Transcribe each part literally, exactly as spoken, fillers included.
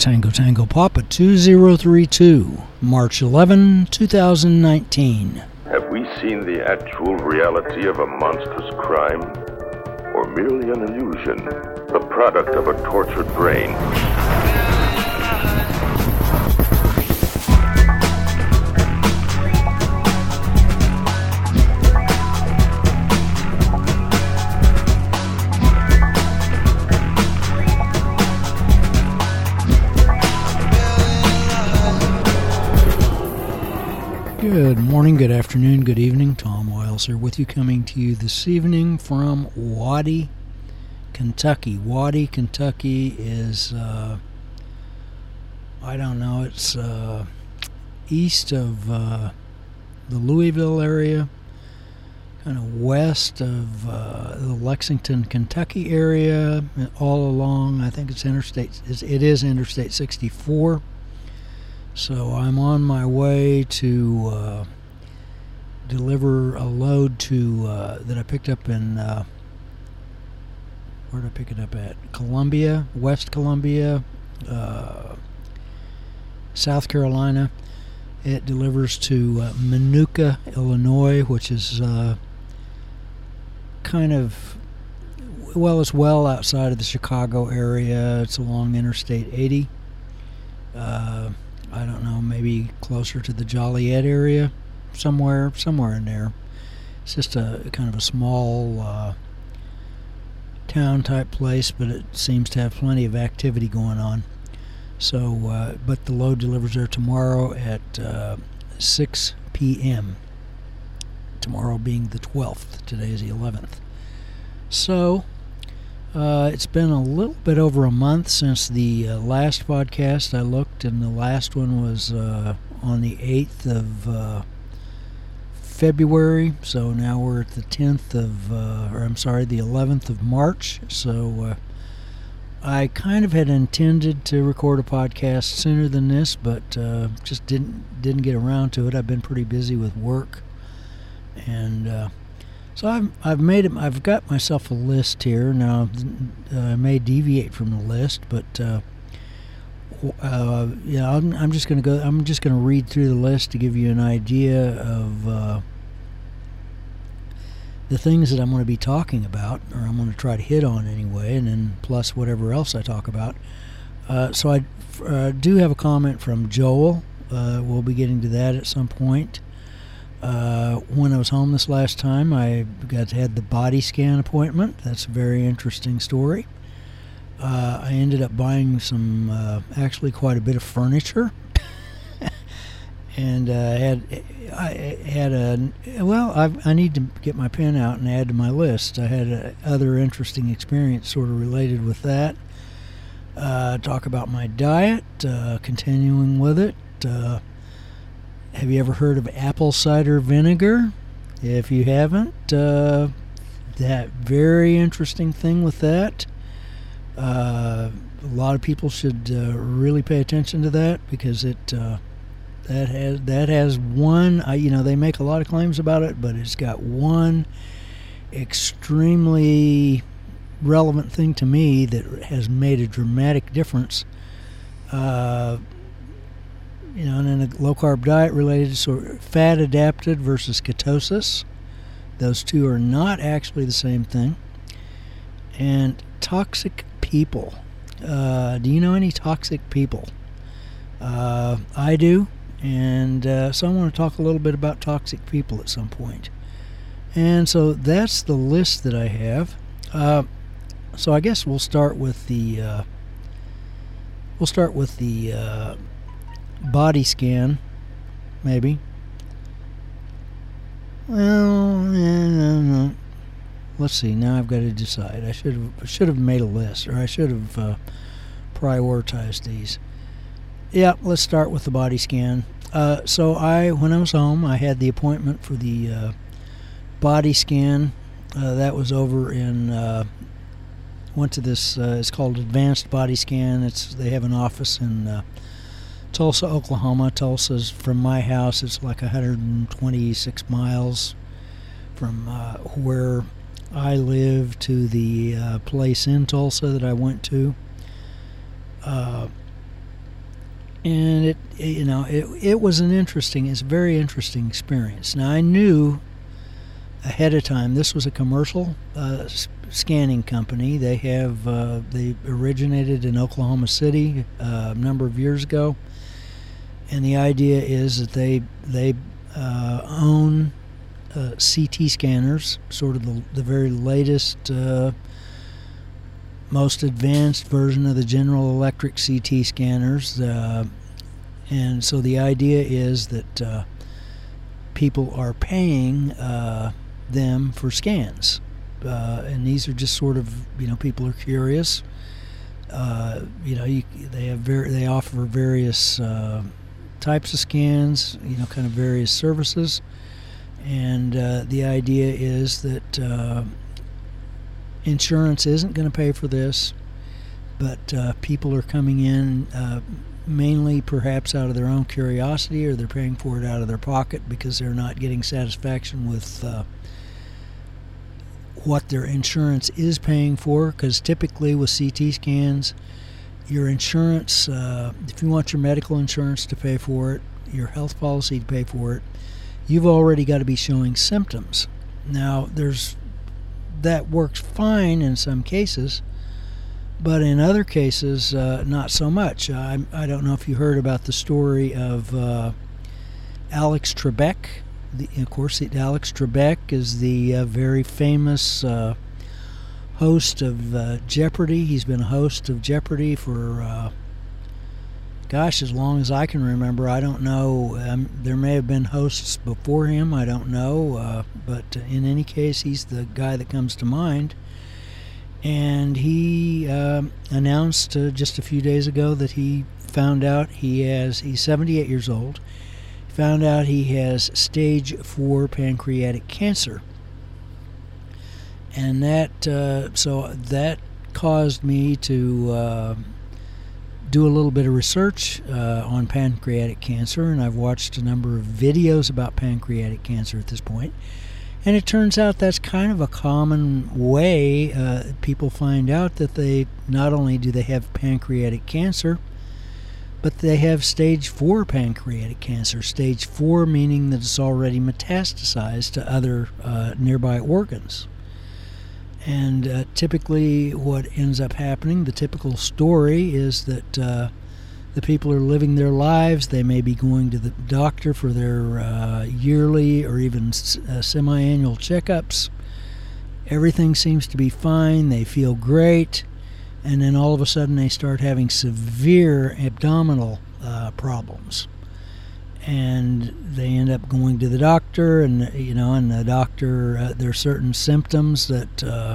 Tango Tango Papa two zero three two, March eleventh, twenty nineteen. Have we seen the actual reality of a monstrous crime? Or merely an illusion, the product of a tortured brain? Good morning, good afternoon, good evening. Tom Wiles here with you, coming to you this evening from Waddy, Kentucky. Waddy, Kentucky is, uh, I don't know, it's uh, east of uh, the Louisville area, kind of west of uh, the Lexington, Kentucky area, all along. I think it's interstate, it is Interstate sixty-four. So I'm on my way to uh, deliver a load to uh, that I picked up in, uh, where did I pick it up at? Columbia, West Columbia, uh, South Carolina. It delivers to uh, Minooka, Illinois, which is uh, kind of, well, it's well outside of the Chicago area. It's along Interstate eighty. Uh, I don't know, maybe closer to the Joliet area, somewhere, somewhere in there. It's just a kind of a small uh, town type place, but it seems to have plenty of activity going on. So, uh, but the load delivers there tomorrow at uh, six p.m. Tomorrow being the twelfth. Today is the eleventh. So, Uh, it's been a little bit over a month since the uh, last podcast. I looked, and the last one was uh, on the eighth of uh, February. So now we're at the tenth of, uh, or I'm sorry, the eleventh of March. So uh, I kind of had intended to record a podcast sooner than this, but uh, just didn't didn't get around to it. I've been pretty busy with work, and uh, So I've I've made it. I've got myself a list here now. Uh, I may deviate from the list, but uh, uh, yeah, I'm, I'm just going to go. I'm just going to read through the list to give you an idea of uh, the things that I'm going to be talking about, or I'm going to try to hit on anyway, and then plus whatever else I talk about. Uh, so I uh, do have a comment from Joel. Uh, we'll be getting to that at some point. Uh, when I was home this last time, I got had the body scan appointment. That's a very interesting story. Uh, I ended up buying some, uh, actually quite a bit of furniture, and uh, had I had a well. I, I need to get my pen out and add to my list. I had a other interesting experience sort of related with that. Uh, talk about my diet, uh, continuing with it. Uh, Have you ever heard of apple cider vinegar? If you haven't, uh, that very interesting thing with that. Uh, a lot of people should uh, really pay attention to that, because it uh, that has that has one. Uh, you know, they make a lot of claims about it, but it's got one extremely relevant thing to me that has made a dramatic difference. Uh, You know, and in a low-carb diet related to sort of fat-adapted versus ketosis. Those two are not actually the same thing. And toxic people. Uh, do you know any toxic people? Uh, I do. And uh, so I want to talk a little bit about toxic people at some point. And so that's the list that I have. Uh, so I guess we'll start with the... Uh, we'll start with the... Uh, body scan, maybe. Well, eh, let's see. Now I've got to decide. I should have should have made a list, or I should have uh, prioritized these. Yeah, let's start with the body scan. Uh, so I, when I was home, I had the appointment for the uh, body scan. Uh, that was over in. Uh, went to this. Uh, it's called Advanced Body Scan. It's they have an office in. Uh, Tulsa, Oklahoma. Tulsa's from my house. It's like one hundred twenty-six miles from uh, where I live to the uh, place in Tulsa that I went to. Uh, And it, you know, it it was an interesting, it's a very interesting experience. Now, I knew ahead of time this was a commercial uh, scanning company. They have uh, they originated in Oklahoma City uh, a number of years ago, and the idea is that they they uh, own uh, C T scanners, sort of the the very latest. Uh, most advanced version of the General Electric C T scanners, uh, and so the idea is that uh, people are paying uh, them for scans, uh, and these are just sort of, you know, people are curious. Uh, you know, you, they have very, they offer various uh, types of scans, you know, kind of various services, and uh, the idea is that. Uh, Insurance isn't going to pay for this, but uh, people are coming in uh, mainly perhaps out of their own curiosity, or they're paying for it out of their pocket because they're not getting satisfaction with uh, what their insurance is paying for. Because typically with C T scans, your insurance, uh, if you want your medical insurance to pay for it, your health policy to pay for it, you've already got to be showing symptoms. Now, there's that works fine in some cases, but in other cases, uh, not so much. I, I don't know if you heard about the story of uh, Alex Trebek. The, of course, Alex Trebek is the uh, very famous uh, host of uh, Jeopardy. He's been a host of Jeopardy for, uh, gosh, as long as I can remember. I don't know. Um, there may have been hosts before him. I don't know. Uh, but in any case, he's the guy that comes to mind. And he uh, announced uh, just a few days ago that he found out he has, he's seventy-eight years old, found out he has stage four pancreatic cancer. And that, uh, so that caused me to uh, do a little bit of research uh, on pancreatic cancer, and I've watched a number of videos about pancreatic cancer at this point. And it turns out that's kind of a common way uh, people find out that they not only do they have pancreatic cancer, but they have stage four pancreatic cancer. Stage four meaning that it's already metastasized to other uh, nearby organs. And uh, typically what ends up happening, the typical story is that uh, the people are living their lives. They may be going to the doctor for their uh, yearly or even uh, semi-annual checkups. Everything seems to be fine. They feel great. And then all of a sudden they start having severe abdominal uh, problems. And they end up going to the doctor, and you know, and the doctor, uh, there are certain symptoms that, uh,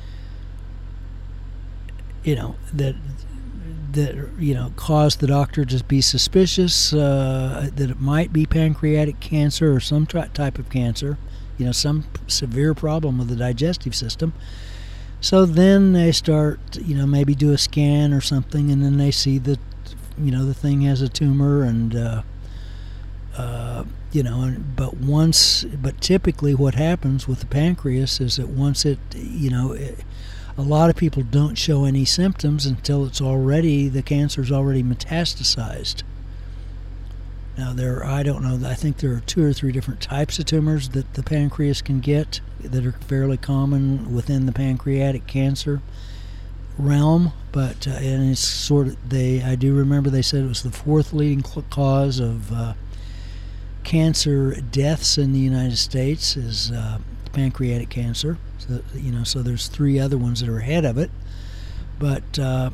you know, that that you know cause the doctor to be suspicious uh, that it might be pancreatic cancer or some t- type of cancer, you know, some severe problem with the digestive system. So then they start, you know, maybe do a scan or something, and then they see that, you know, the thing has a tumor, and uh, uh, you know, but once, but typically what happens with the pancreas is that once it, you know, it, a lot of people don't show any symptoms until it's already, the cancer's already metastasized. Now there, I don't know, I think there are two or three different types of tumors that the pancreas can get that are fairly common within the pancreatic cancer realm, but uh, and it's sort of, they, I do remember they said it was the fourth leading cause of uh, cancer deaths in the United States is uh, pancreatic cancer. So, you know, so there's three other ones that are ahead of it, but uh,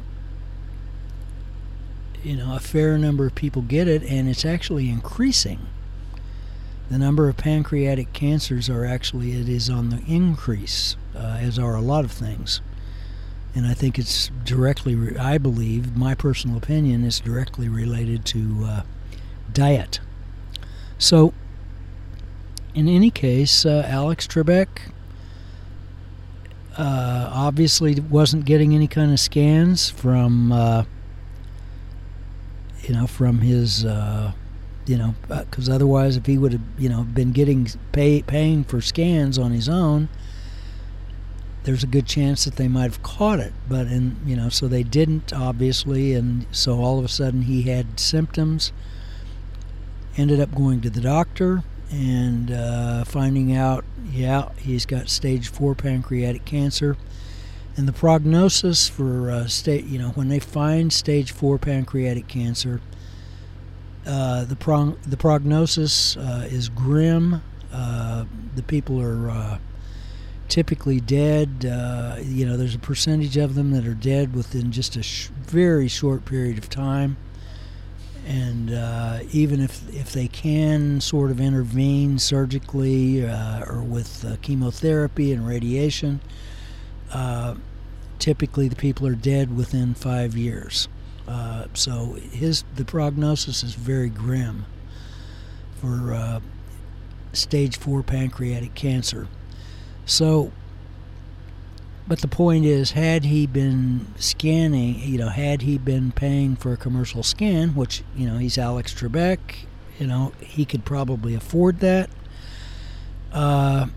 you know, a fair number of people get it, and it's actually increasing. The number of pancreatic cancers are actually, it is on the increase, uh, as are a lot of things. And I think it's directly, I believe, my personal opinion, is directly related to uh, diet. So, in any case, uh, Alex Trebek uh, obviously wasn't getting any kind of scans from, uh, you know, from his, uh, you know, because otherwise, if he would have, you know, been getting pay, paying for scans on his own, there's a good chance that they might have caught it, but in you know, so they didn't, obviously, and so all of a sudden he had symptoms. Ended up going to the doctor and uh, finding out, yeah, he's got stage four pancreatic cancer. And the prognosis for uh, state, you know, when they find stage four pancreatic cancer, uh, the prog- the prognosis uh, is grim. Uh, the people are uh, typically dead. Uh, you know, there's a percentage of them that are dead within just a sh- very short period of time. And uh, even if if they can sort of intervene surgically uh, or with uh, chemotherapy and radiation, uh, typically the people are dead within five years. Uh, so his the prognosis is very grim for uh, stage four pancreatic cancer. So, but the point is, had he been scanning, you know, had he been paying for a commercial scan, which, you know, he's Alex Trebek, you know, he could probably afford that. Uh,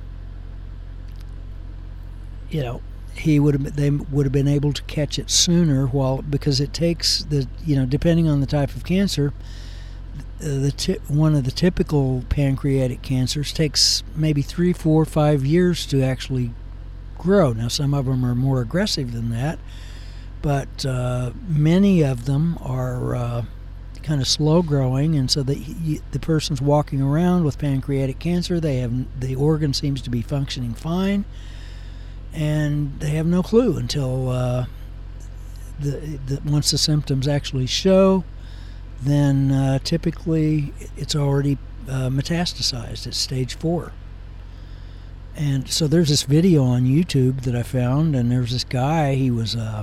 you know, he would have, they would have been able to catch it sooner, while because it takes the, you know, depending on the type of cancer, the t- one of the typical pancreatic cancers takes maybe three, four, five years to actually grow. Now, some of them are more aggressive than that, but uh, many of them are uh, kind of slow growing, and so the the person's walking around with pancreatic cancer. They have the organ seems to be functioning fine, and they have no clue until uh, the, the once the symptoms actually show. Then uh, typically it's already uh, metastasized at stage four. And so there's this video on YouTube that I found, and there's this guy, he was uh,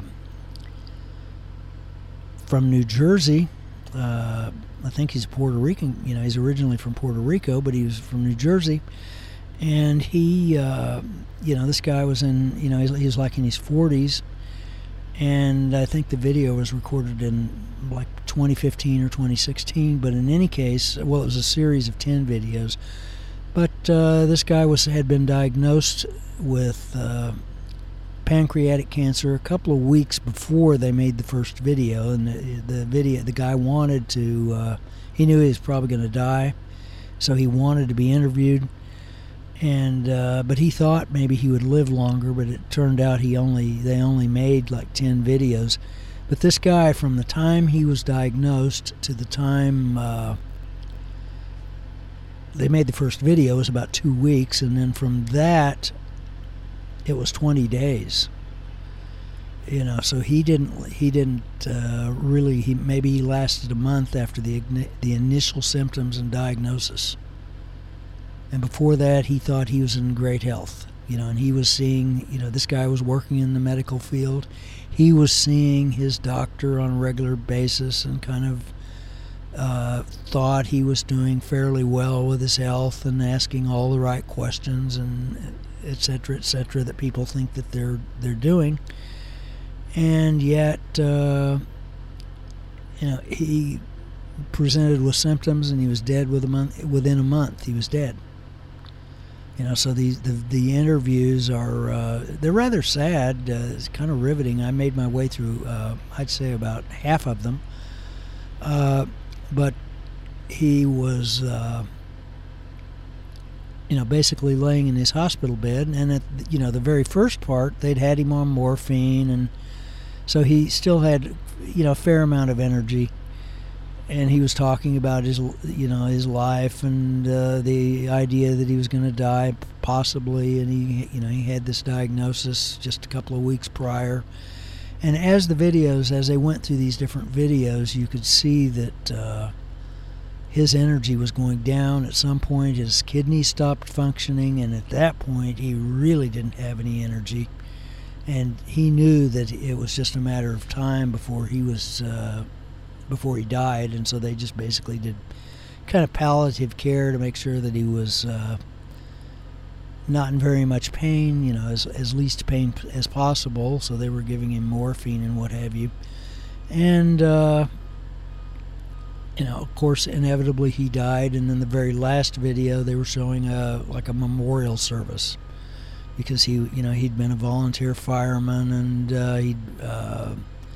from New Jersey. Uh, I think he's Puerto Rican, you know, he's originally from Puerto Rico, but he was from New Jersey. And he, uh, you know, this guy was in, you know, he was like in his forties. And I think the video was recorded in like twenty fifteen or twenty sixteen, but in any case, well, it was a series of ten videos. But uh, this guy was had been diagnosed with uh, pancreatic cancer a couple of weeks before they made the first video, and the, the video, the guy wanted to, uh, he knew he was probably going to die, so he wanted to be interviewed. And uh, but he thought maybe he would live longer, but it turned out he only they only made like ten videos. But this guy, from the time he was diagnosed to the time uh, they made the first video, was about two weeks, and then from that it was twenty days. You know, so he didn't he didn't uh, really he maybe he lasted a month after the the initial symptoms and diagnosis. And before that, he thought he was in great health, you know, and he was seeing, you know, this guy was working in the medical field. He was seeing his doctor on a regular basis and kind of uh, thought he was doing fairly well with his health and asking all the right questions and et cetera, et cetera, that people think that they're they're doing. And yet, uh, you know, he presented with symptoms and he was dead with a month, within a month. He was dead. You know, so these the the interviews are uh, they're rather sad. Uh, it's kind of riveting. I made my way through, uh, I'd say, about half of them. Uh, but he was, uh, you know, basically laying in his hospital bed, and at you know the very first part, they'd had him on morphine, and so he still had, you know, a fair amount of energy. And he was talking about his, you know, his life and uh, the idea that he was going to die possibly, and he, you know, he had this diagnosis just a couple of weeks prior. And as the videos, as they went through these different videos, you could see that uh, his energy was going down. At some point, his kidneys stopped functioning, and at that point, he really didn't have any energy. And he knew that it was just a matter of time before he was. Uh, before he died, and so they just basically did kind of palliative care to make sure that he was uh, not in very much pain, you know, as, as least pain as possible, so they were giving him morphine and what have you. And, uh, you know, of course, inevitably he died, and in the very last video they were showing a, like a memorial service because he, you know, he'd been a volunteer fireman, and uh, he'd uh,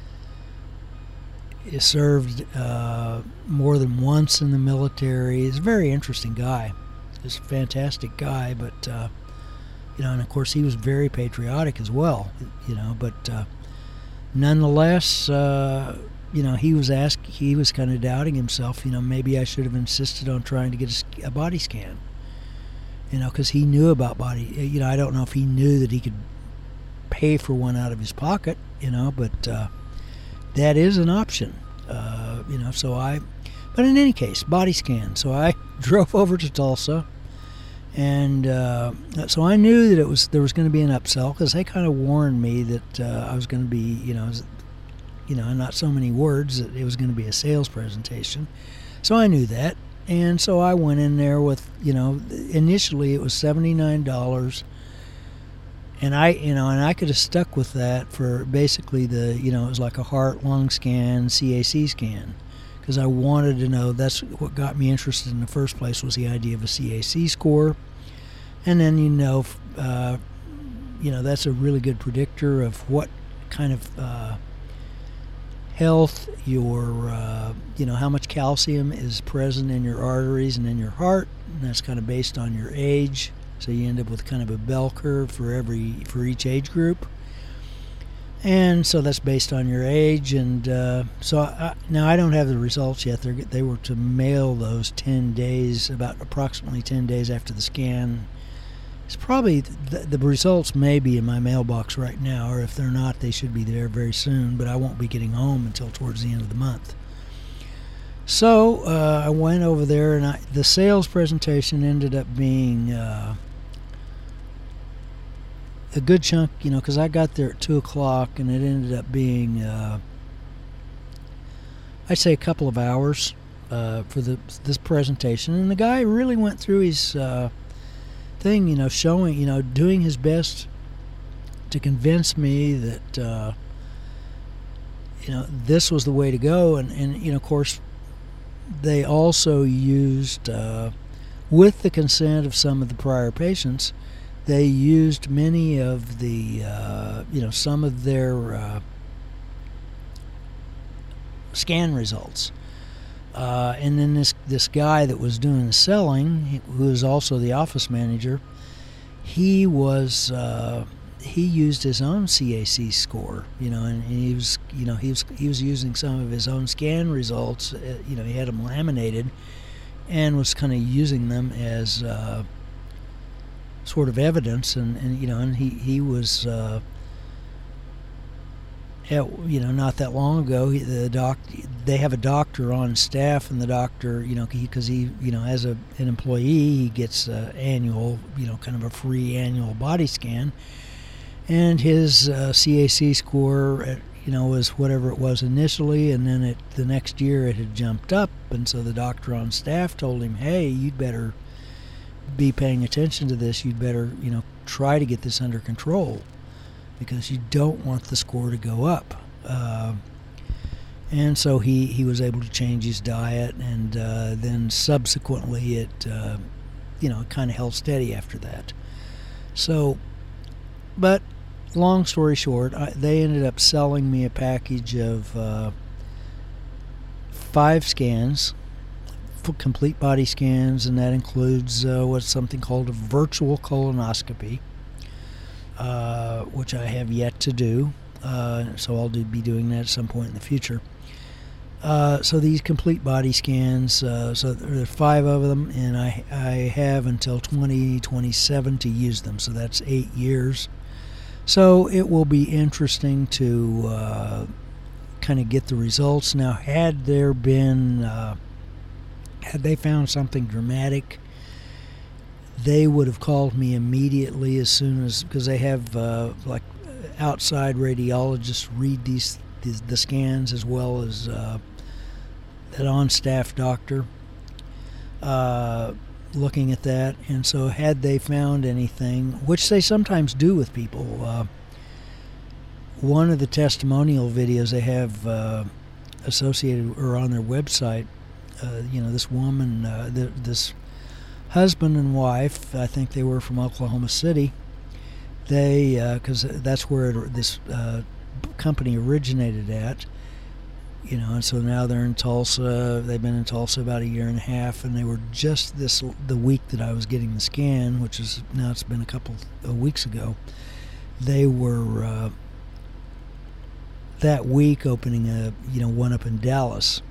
he served uh, more than once in the military. He's a very interesting guy. He's a fantastic guy, but uh, you know, and of course he was very patriotic as well. You know, but uh, nonetheless, uh, you know, he was asked. He was kind of doubting himself. You know, maybe I should have insisted on trying to get a, a body scan. You know, because he knew about body. You know, I don't know if he knew that he could pay for one out of his pocket. You know, but uh, that is an option. Uh, you know, so I. But in any case, body scan. So I drove over to Tulsa, and uh, so I knew that it was there was going to be an upsell, because they kind of warned me that uh, I was going to be, you know, you know, not so many words, that it was going to be a sales presentation. So I knew that. And so I went in there with, you know, initially it was seventy-nine dollars, and I, you know, and I could have stuck with that for basically the, you know, it was like a heart, lung scan, C A C scan, because I wanted to know. That's what got me interested in the first place, was the idea of a C A C score, and then, you know, uh, you know, that's a really good predictor of what kind of uh, health your, uh, you know, how much calcium is present in your arteries and in your heart, and that's kind of based on your age. So you end up with kind of a bell curve for every for each age group, and so that's based on your age. And uh, so I, now I don't have the results yet. They're, they were to mail those ten days, about approximately ten days after the scan. It's probably, the, the results may be in my mailbox right now, or if they're not, they should be there very soon, but I won't be getting home until towards the end of the month. So uh, I went over there, and I, the sales presentation ended up being uh, a good chunk, you know, because I got there at two o'clock, and it ended up being, uh, I'd say, a couple of hours uh, for the this presentation. And the guy really went through his uh, thing, you know, showing, you know, doing his best to convince me that, uh, you know, this was the way to go. And, and you know, of course, they also used, uh, with the consent of some of the prior patients, they used many of the, uh, you know, some of their uh, scan results. Uh, and then this this guy that was doing the selling, who was also the office manager, he was uh, he used his own C A C score, you know, and he was you know he was he was using some of his own scan results. Uh, you know, he had them laminated, and was kind of using them as uh, sort of evidence, and, and you know, and he he was. Uh, At, you know, not that long ago, the doc, they have a doctor on staff, and the doctor, you know, because he, he, you know, as a, an employee, he gets uh, annual, you know, kind of a free annual body scan, and his uh, C A C score, at, you know, was whatever it was initially, and then it, the next year it had jumped up, and so the doctor on staff told him, hey, you'd better be paying attention to this, you'd better, you know, try to get this under control, because you don't want the score to go up. Uh, and so he, he was able to change his diet, and uh, then subsequently it, uh, you know, kind of held steady after that. So, but long story short, I, they ended up selling me a package of uh, five scans, full complete body scans, and that includes uh, what's something called a virtual colonoscopy. Uh, which I have yet to do, uh, so I'll do, be doing that at some point in the future. Uh, so these complete body scans, uh, so there are five of them, and I, I have until twenty twenty-seven to use them, so that's eight years. So it will be interesting to uh, kind of get the results. Now, had there been, uh, had they found something dramatic, they would have called me immediately as soon as, because they have uh, like outside radiologists read these, these the scans, as well as uh, an on-staff doctor uh, looking at that. And so had they found anything, which they sometimes do with people, uh, one of the testimonial videos they have uh, associated or on their website, uh, you know, this woman, uh, th- this husband and wife, I think they were from Oklahoma City, they, because uh, that's where it, this uh, company originated at, you know, and so now they're in Tulsa. They've been in Tulsa about a year and a half, and they were just this the week that I was getting the scan, which is now it's been a couple of weeks ago. They were uh, that week opening a you know one up in Dallas.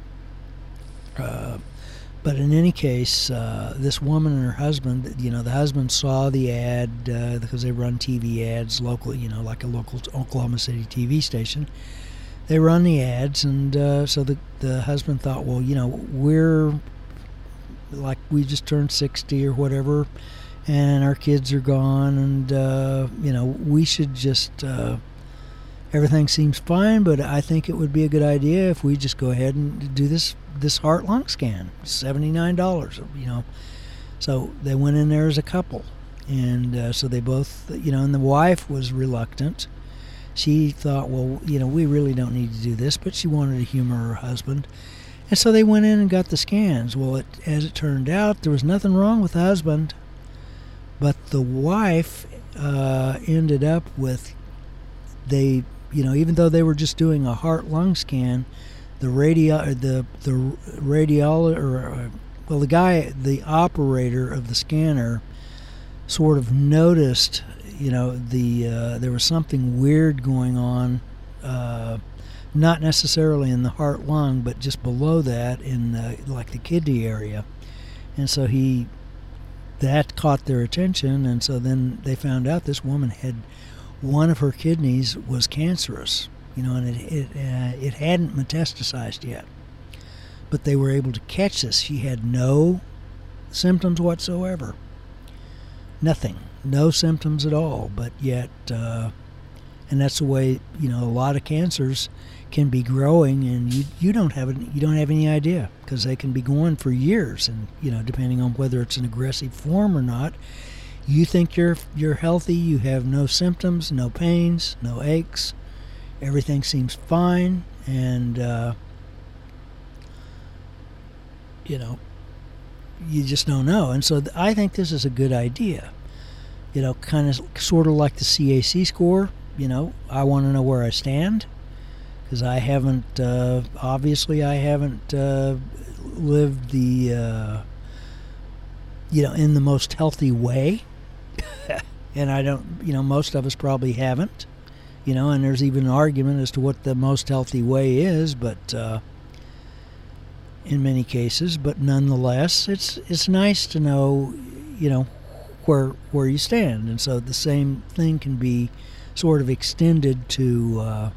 Uh, but in any case, uh, this woman and her husband, you know, the husband saw the ad uh, because they run T V ads locally, you know, like a local Oklahoma City T V station. They run the ads, and uh, so the the husband thought, well, you know, we're like we just turned sixty or whatever, and our kids are gone, and uh, you know, we should just uh, everything seems fine, but I think it would be a good idea if we just go ahead and do this this heart lung scan, seventy-nine dollars, you know. So they went in there as a couple, and uh, so they both, you know, and the wife was reluctant. She thought, well, you know, we really don't need to do this, but she wanted to humor her husband. And so they went in and got the scans. Well, it, as it turned out, there was nothing wrong with the husband, but the wife uh, ended up with, they, you know, even though they were just doing a heart-lung scan, the radio, the the radiologist, or uh, well, the guy, the operator of the scanner, sort of noticed, you know, the uh, there was something weird going on, uh, not necessarily in the heart lung, but just below that in uh, like the kidney area, and so he that caught their attention, and so then they found out this woman had one of her kidneys was cancerous, you know, and it it uh, it hadn't metastasized yet, but they were able to catch this. She had no symptoms whatsoever, nothing. No symptoms at all, but yet, uh, and that's the way, you know, a lot of cancers can be growing, and you you don't have any, you don't have any idea, because they can be going for years, and you know, depending on whether it's an aggressive form or not, you think you're you're healthy, you have no symptoms, no pains, no aches, everything seems fine, and uh, you know, you just don't know, and so th- I think this is a good idea. You know, kind of sort of like the C A C score. You know, I want to know where I stand, because I haven't, uh, obviously I haven't uh, lived the, uh, you know, in the most healthy way. And I don't, you know, most of us probably haven't. You know, and there's even an argument as to what the most healthy way is, but uh, in many cases, but nonetheless, it's it's nice to know, you know, where where you stand, and so the same thing can be sort of extended to uh,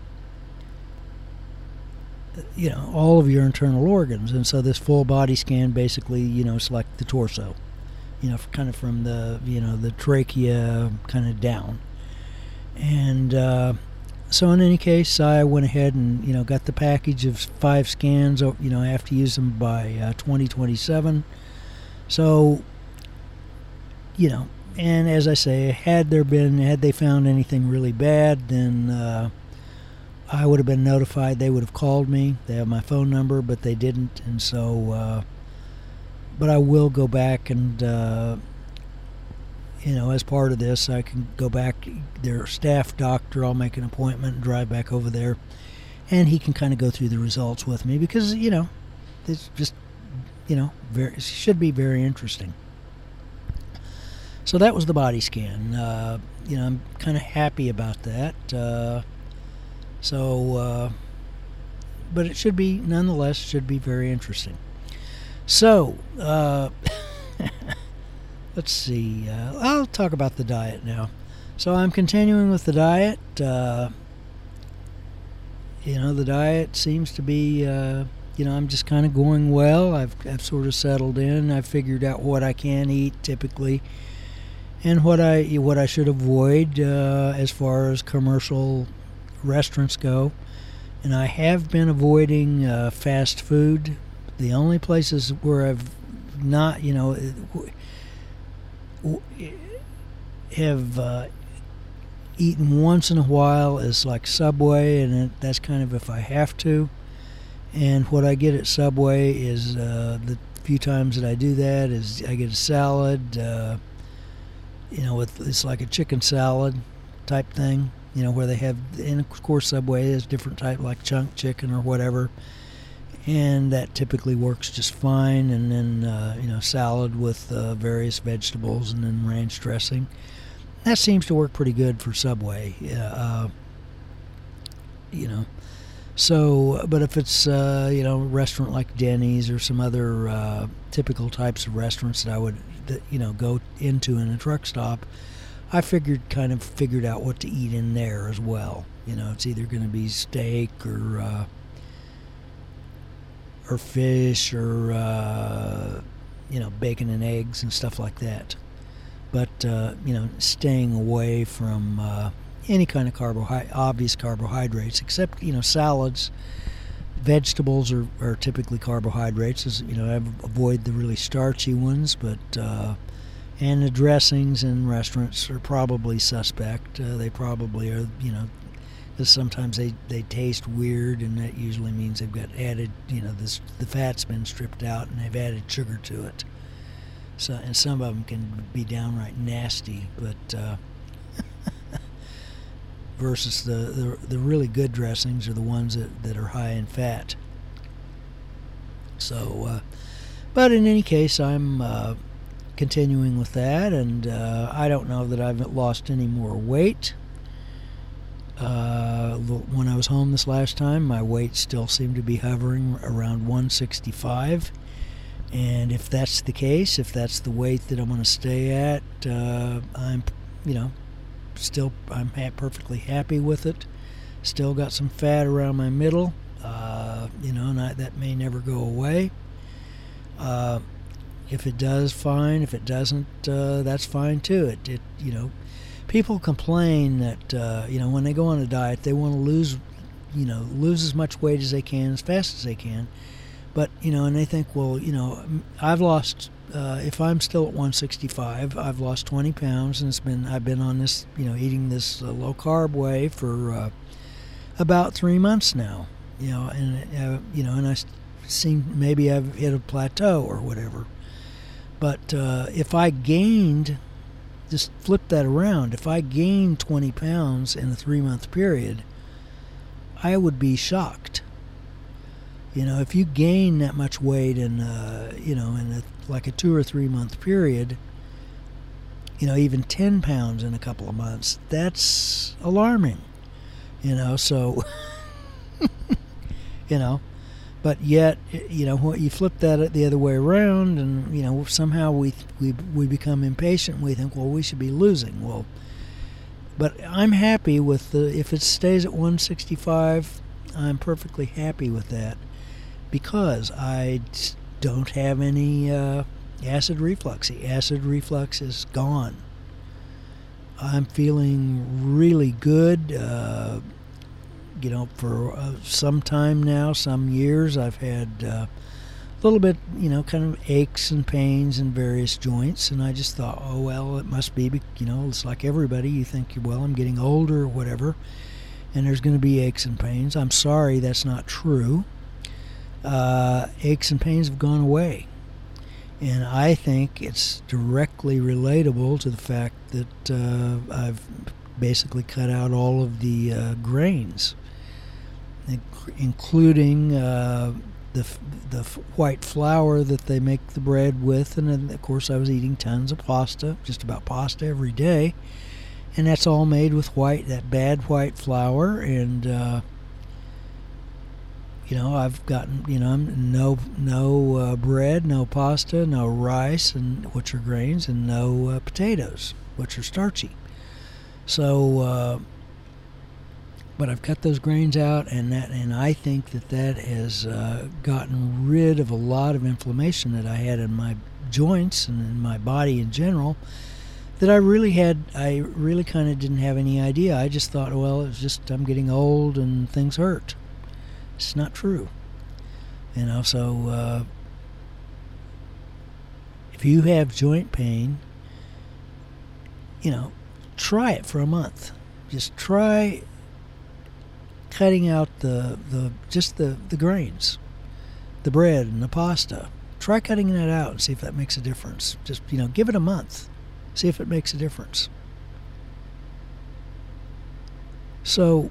you know, all of your internal organs, and so this full body scan basically, you know, it's like the torso, you know, kind of from the, you know, the trachea kind of down, and uh, so in any case, I went ahead and, you know, got the package of five scans. You know, I have to use them by uh, twenty twenty-seven, so. You know, and as I say, had there been, had they found anything really bad, then uh, I would have been notified. They would have called me. They have my phone number, but they didn't, and so, uh, but I will go back and, uh, you know, as part of this, I can go back, their staff doctor, I'll make an appointment and drive back over there, and he can kind of go through the results with me, because, you know, it's just, you know, very, it should be very interesting. So that was the body scan. Uh, you know, I'm kind of happy about that. Uh, so, uh, but it should be, nonetheless, should be very interesting. So, uh, let's see. Uh, I'll talk about the diet now. So I'm continuing with the diet. Uh, you know, the diet seems to be, uh, you know, I'm just kind of going well. I've, I've sort of settled in. I've figured out what I can eat typically, and what I what I should avoid uh, as far as commercial restaurants go. And I have been avoiding uh, fast food. The only places where I've not, you know, have uh, eaten once in a while is like Subway, and it, that's kind of if I have to. And what I get at Subway is, uh, the few times that I do that, is I get a salad, uh, you know, with, it's like a chicken salad, type thing, you know, where they have, and of course Subway is different type, like chunk chicken or whatever, and that typically works just fine. And then uh, you know, salad with uh, various vegetables and then ranch dressing. That seems to work pretty good for Subway. Uh, you know, so, but if it's, uh, you know, a restaurant like Denny's or some other uh, typical types of restaurants that I would, that, you know, go into in a truck stop, I figured, kind of figured out what to eat in there as well. You know, it's either going to be steak or, uh, or fish or, uh, you know, bacon and eggs and stuff like that. But, uh, you know, staying away from uh, any kind of carbohydrate, obvious carbohydrates, except, you know, salads. Vegetables are, are typically carbohydrates. As, you know, I avoid the really starchy ones, but, uh, and the dressings in restaurants are probably suspect. Uh, they probably are, you know, because sometimes they, they taste weird, and that usually means they've got added, you know, this, the fat's been stripped out and they've added sugar to it. So, and some of them can be downright nasty, but uh, versus the, the the really good dressings are the ones that, that are high in fat. So, uh, but in any case, I'm uh, continuing with that, and uh, I don't know that I've lost any more weight. Uh, when I was home this last time, my weight still seemed to be hovering around one sixty-five. And if that's the case, if that's the weight that I'm going to stay at, uh, I'm, you know, still, I'm ha- perfectly happy with it. Still got some fat around my middle, uh, you know, and I, that may never go away. Uh, if it does, fine. If it doesn't, uh, that's fine too. It, it, you know, people complain that, uh, you know, when they go on a diet, they want to lose, you know, lose as much weight as they can, as fast as they can. But, you know, and they think, well, you know, I've lost, uh, if I'm still at one sixty-five, I've lost twenty pounds, and it's been, I've been on this, you know, eating this uh, low-carb way for uh, about three months now, you know, and, uh, you know, and I seem, maybe I've hit a plateau or whatever. But uh, if I gained, just flip that around, if I gained twenty pounds in a three-month period, I would be shocked. You know, if you gain that much weight in, uh, you know, in a, like a two or three month period, you know, even ten pounds in a couple of months, that's alarming. You know, so, you know, but yet, you know, you flip that the other way around, and, you know, somehow we we we become impatient. And we think, well, we should be losing. Well, but I'm happy with the, if it stays at one sixty-five, I'm perfectly happy with that, because I don't have any uh, acid reflux. The acid reflux is gone. I'm feeling really good. Uh, you know, for uh, some time now, some years, I've had uh, a little bit, you know, kind of aches and pains in various joints, and I just thought, oh, well, it must be, you know, it's like everybody. You think, well, I'm getting older or whatever, and there's going to be aches and pains. I'm sorry, that's not true. Uh, aches and pains have gone away. And I think it's directly relatable to the fact that uh, I've basically cut out all of the uh, grains, including uh, the the white flour that they make the bread with. And then, of course, I was eating tons of pasta, just about pasta every day. And that's all made with white, that bad white flour. And uh, you know, I've gotten, you know, no no uh, bread, no pasta, no rice, and which are grains, and no uh, potatoes, which are starchy. So, uh, but I've cut those grains out, and that, and I think that that has uh, gotten rid of a lot of inflammation that I had in my joints and in my body in general. That I really had, I really kind of didn't have any idea. I just thought, well, it's just I'm getting old and things hurt. It's not true. You know, so uh, if you have joint pain, you know, try it for a month. Just try cutting out the, the just the, the grains, the bread and the pasta. Try cutting that out and see if that makes a difference. Just, you know, give it a month. See if it makes a difference. So,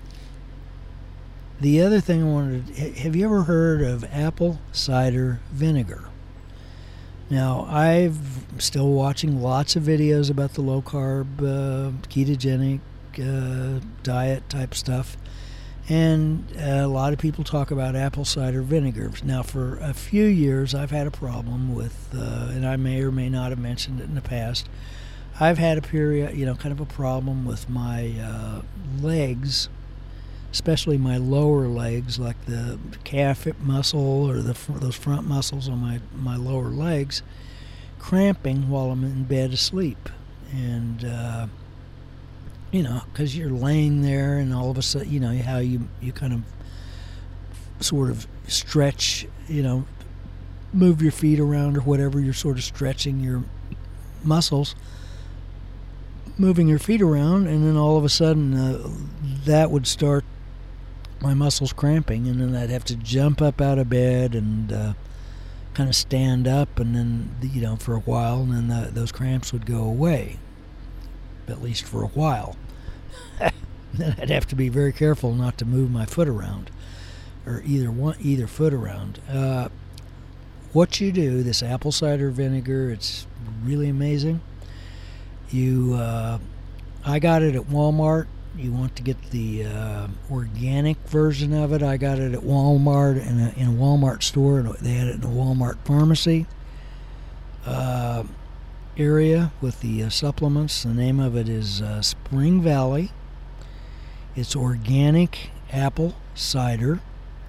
the other thing I wanted to, have you ever heard of apple cider vinegar? Now, I'm still watching lots of videos about the low-carb, uh, ketogenic uh, diet type stuff, and a lot of people talk about apple cider vinegar. Now, for a few years, I've had a problem with, uh, and I may or may not have mentioned it in the past, I've had a period, you know, kind of a problem with my uh, legs, especially my lower legs, like the calf muscle or the those front muscles on my, my lower legs, cramping while I'm in bed asleep. And, uh, you know, because you're laying there and all of a sudden, you know, how you, you kind of sort of stretch, you know, move your feet around or whatever, you're sort of stretching your muscles, moving your feet around, and then all of a sudden uh, that would start my muscles cramping, and then I'd have to jump up out of bed and uh, kind of stand up, and then, you know, for a while, and then the, those cramps would go away, at least for a while. Then I'd have to be very careful not to move my foot around, or either one, either foot around. Uh, what you do, this apple cider vinegar, it's really amazing. You, uh, I got it at Walmart. You want to get the uh, organic version of it. I got it at Walmart in a, in a Walmart store. They had it in a Walmart pharmacy uh, area with the uh, supplements. The name of it is uh, Spring Valley. It's organic apple cider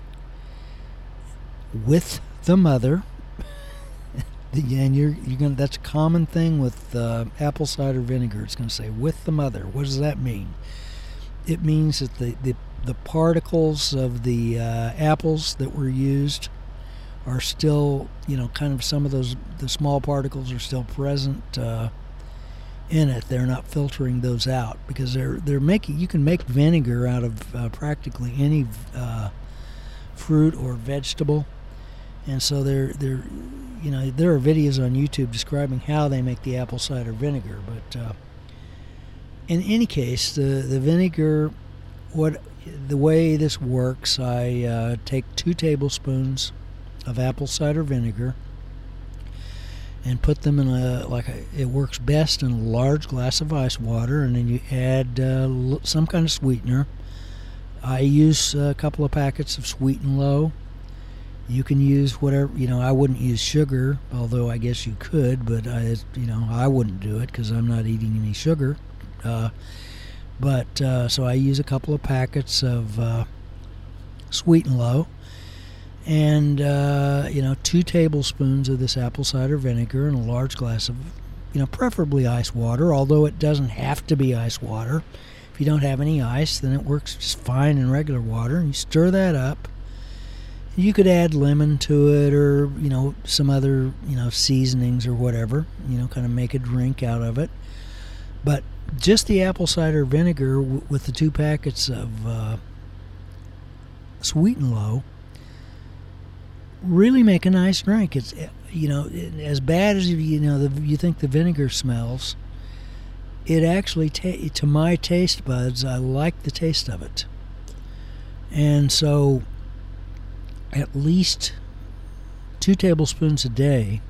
with the mother. And you're you're gonna. That's a common thing with uh, apple cider vinegar. It's going to say with the mother. What does that mean? It means that the the, the particles of the uh, apples that were used are still, you know, kind of some of those the small particles are still present uh, in it. They're not filtering those out because they're they're making. You can make vinegar out of uh, practically any uh, fruit or vegetable, and so they're they're. You know, there are videos on YouTube describing how they make the apple cider vinegar. But uh, in any case, the the vinegar, what the way this works, I uh, take two tablespoons of apple cider vinegar and put them in a like a, it works best in a large glass of ice water, and then you add uh, some kind of sweetener. I use a couple of packets of Sweet and Low. You can use whatever, you know, I wouldn't use sugar, although I guess you could, but I, you know, I wouldn't do it because I'm not eating any sugar. Uh, but, uh, so I use a couple of packets of uh, Sweet and Low, and, uh, you know, two tablespoons of this apple cider vinegar and a large glass of, you know, preferably ice water, although it doesn't have to be ice water. If you don't have any ice, then it works just fine in regular water, and you stir that up. You could add lemon to it, or, you know, some other, you know, seasonings or whatever, you know, kind of make a drink out of it. But just the apple cider vinegar w- with the two packets of uh, Sweet and Low really make a nice drink. It's, you know, as bad as, you know, the, you think the vinegar smells, it actually, ta- to my taste buds, I like the taste of it. And so at least two tablespoons a day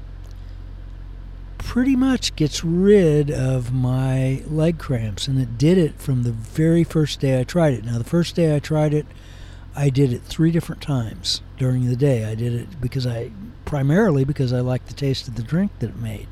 pretty much gets rid of my leg cramps, and it did it from the very first day I tried it. Now, the first day I tried it, I did it three different times during the day. I did it because I, primarily because I liked the taste of the drink that it made.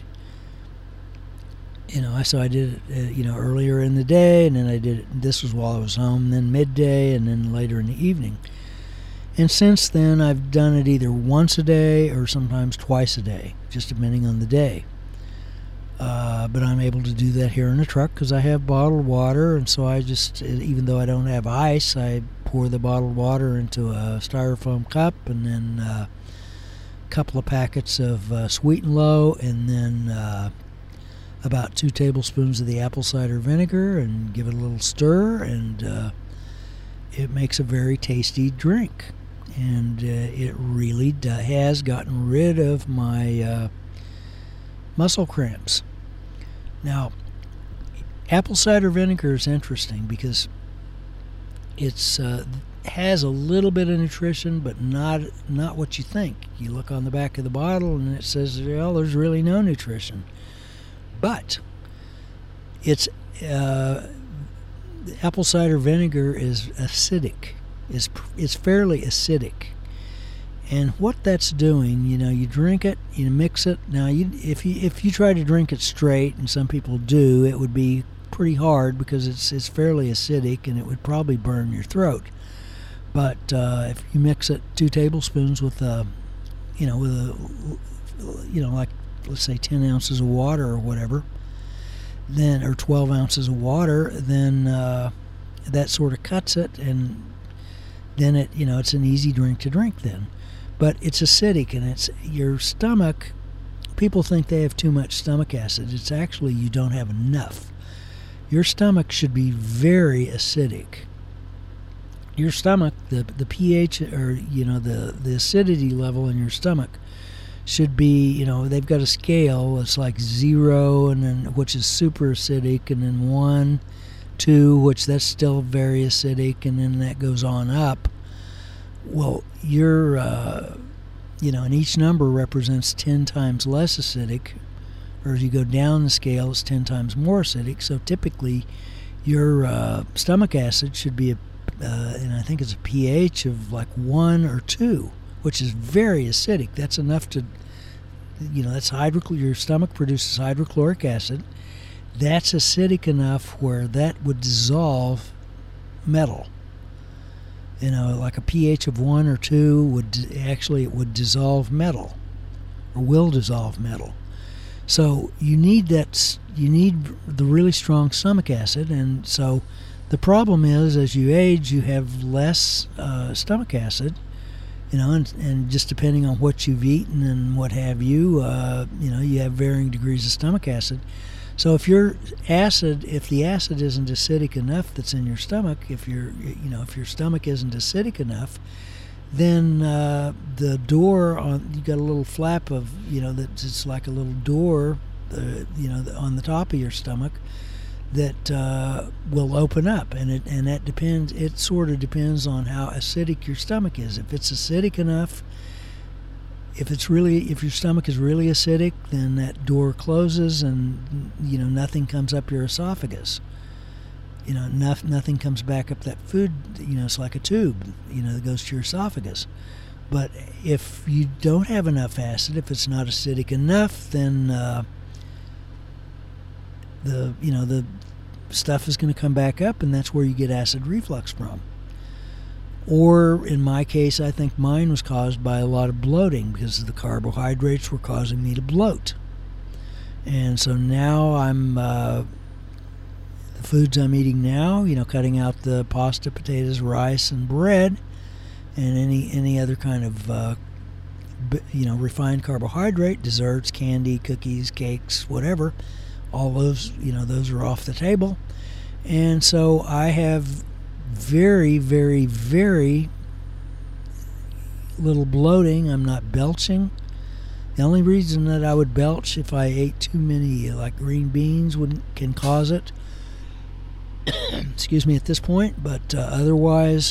You know, so I did it, uh, you know, earlier in the day, and then I did it, this was while I was home, then midday, and then later in the evening. And since then, I've done it either once a day or sometimes twice a day, just depending on the day. Uh, but I'm able to do that here in the truck because I have bottled water, and so I just, even though I don't have ice, I pour the bottled water into a styrofoam cup, and then uh, a couple of packets of uh, Sweet and Low, and then uh, about two tablespoons of the apple cider vinegar, and give it a little stir, and uh, it makes a very tasty drink. And uh, it really do- has gotten rid of my uh, muscle cramps. Now, apple cider vinegar is interesting because it's uh, has a little bit of nutrition, but not not what you think. You look on the back of the bottle and it says, well, there's really no nutrition. But it's uh, apple cider vinegar is acidic. It's, it's fairly acidic. And what that's doing, you know, you drink it, you mix it. Now, you, if you if you try to drink it straight, and some people do, it would be pretty hard because it's it's fairly acidic, and it would probably burn your throat. But uh, if you mix it two tablespoons with a, you know, with a, you know, like let's say ten ounces of water or whatever, then or twelve ounces of water, then uh, that sort of cuts it, and then it, you know, it's an easy drink to drink then. But it's acidic, and it's your stomach. People think they have too much stomach acid. It's actually you don't have enough. Your stomach should be very acidic. Your stomach, the the pH, or you know the the acidity level in your stomach should be, you know, they've got a scale. It's like zero, and then which is super acidic, and then one, two, which that's still very acidic, and then that goes on up. Well, you're, uh, you know, and each number represents ten times less acidic, or as you go down the scale, it's ten times more acidic. So typically, your uh, stomach acid should be, a, uh, and I think it's a pH of like one or two, which is very acidic. That's enough to, you know, that's hydrochloric. Your stomach produces hydrochloric acid. That's acidic enough where that would dissolve metal. You know, like a pH of one or two would actually it would dissolve metal, or will dissolve metal. So you need that. You need the really strong stomach acid, and so the problem is, as you age, you have less uh, stomach acid. You know, and, and just depending on what you've eaten and what have you, uh, you know, you have varying degrees of stomach acid. So if your acid, if the acid isn't acidic enough that's in your stomach, if your, you know, if your stomach isn't acidic enough, then uh, the door on, you got a little flap of, you know, that's it's like a little door, uh, you know, on the top of your stomach that uh, will open up, and it and that depends. It sort of depends on how acidic your stomach is. If it's acidic enough. If it's really, if your stomach is really acidic, then that door closes, and you know nothing comes up your esophagus. You know, nof- nothing comes back up that food. You know, it's like a tube. You know, that goes to your esophagus. But if you don't have enough acid, if it's not acidic enough, then uh, the you know the stuff is going to come back up, and that's where you get acid reflux from. Or in my case, I think mine was caused by a lot of bloating because the carbohydrates were causing me to bloat. And so now I'm, uh, the foods I'm eating now, you know, cutting out the pasta, potatoes, rice, and bread, and any any other kind of, uh, you know, refined carbohydrate, desserts, candy, cookies, cakes, whatever, all those, you know, those are off the table. And so I have very, very, very little bloating. I'm not belching. The only reason that I would belch if I ate too many, like green beans, would can cause it. Excuse me at this point, but uh, otherwise,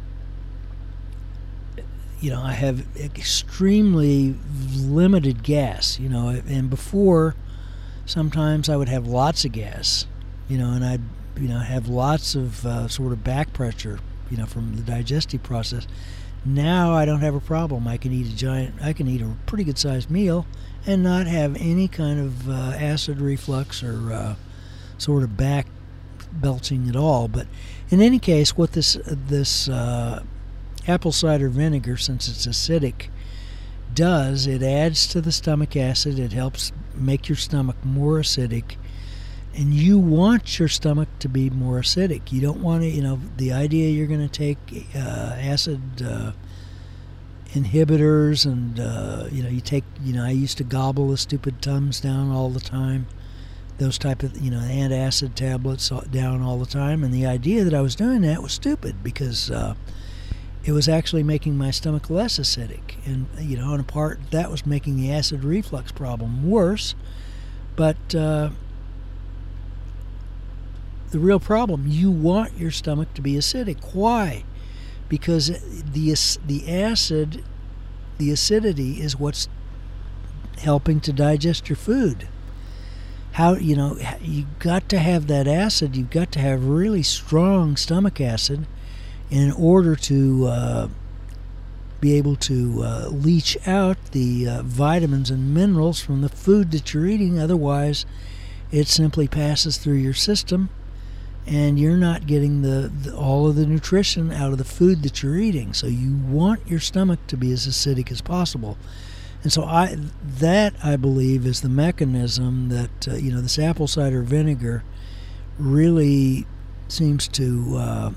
you know, I have extremely limited gas. You know, and before, sometimes I would have lots of gas. You know, and I'd you know, have lots of uh, sort of back pressure, you know, from the digestive process. Now I don't have a problem. I can eat a giant, I can eat a pretty good sized meal and not have any kind of uh, acid reflux or uh, sort of back belching at all. But in any case, what this this uh, apple cider vinegar, since it's acidic, does, it adds to the stomach acid. It helps make your stomach more acidic. And you want your stomach to be more acidic. You don't want to, you know, the idea you're going to take uh, acid uh, inhibitors and, uh, you know, you take, you know, I used to gobble the stupid Tums down all the time. Those type of, you know, antacid tablets down all the time. And the idea that I was doing that was stupid because uh, it was actually making my stomach less acidic. And, you know, in part, that was making the acid reflux problem worse. But, uh, the real problem. You want your stomach to be acidic. Why? Because the the acid, the acidity is what's helping to digest your food. How, you know, you got to have that acid. You've got to have really strong stomach acid in order to uh, be able to uh, leach out the uh, vitamins and minerals from the food that you're eating. Otherwise, it simply passes through your system, and you're not getting the, the all of the nutrition out of the food that you're eating. So you want your stomach to be as acidic as possible. And so I that, I believe, is the mechanism that, uh, you know, this apple cider vinegar really seems to uh,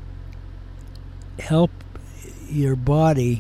help your body,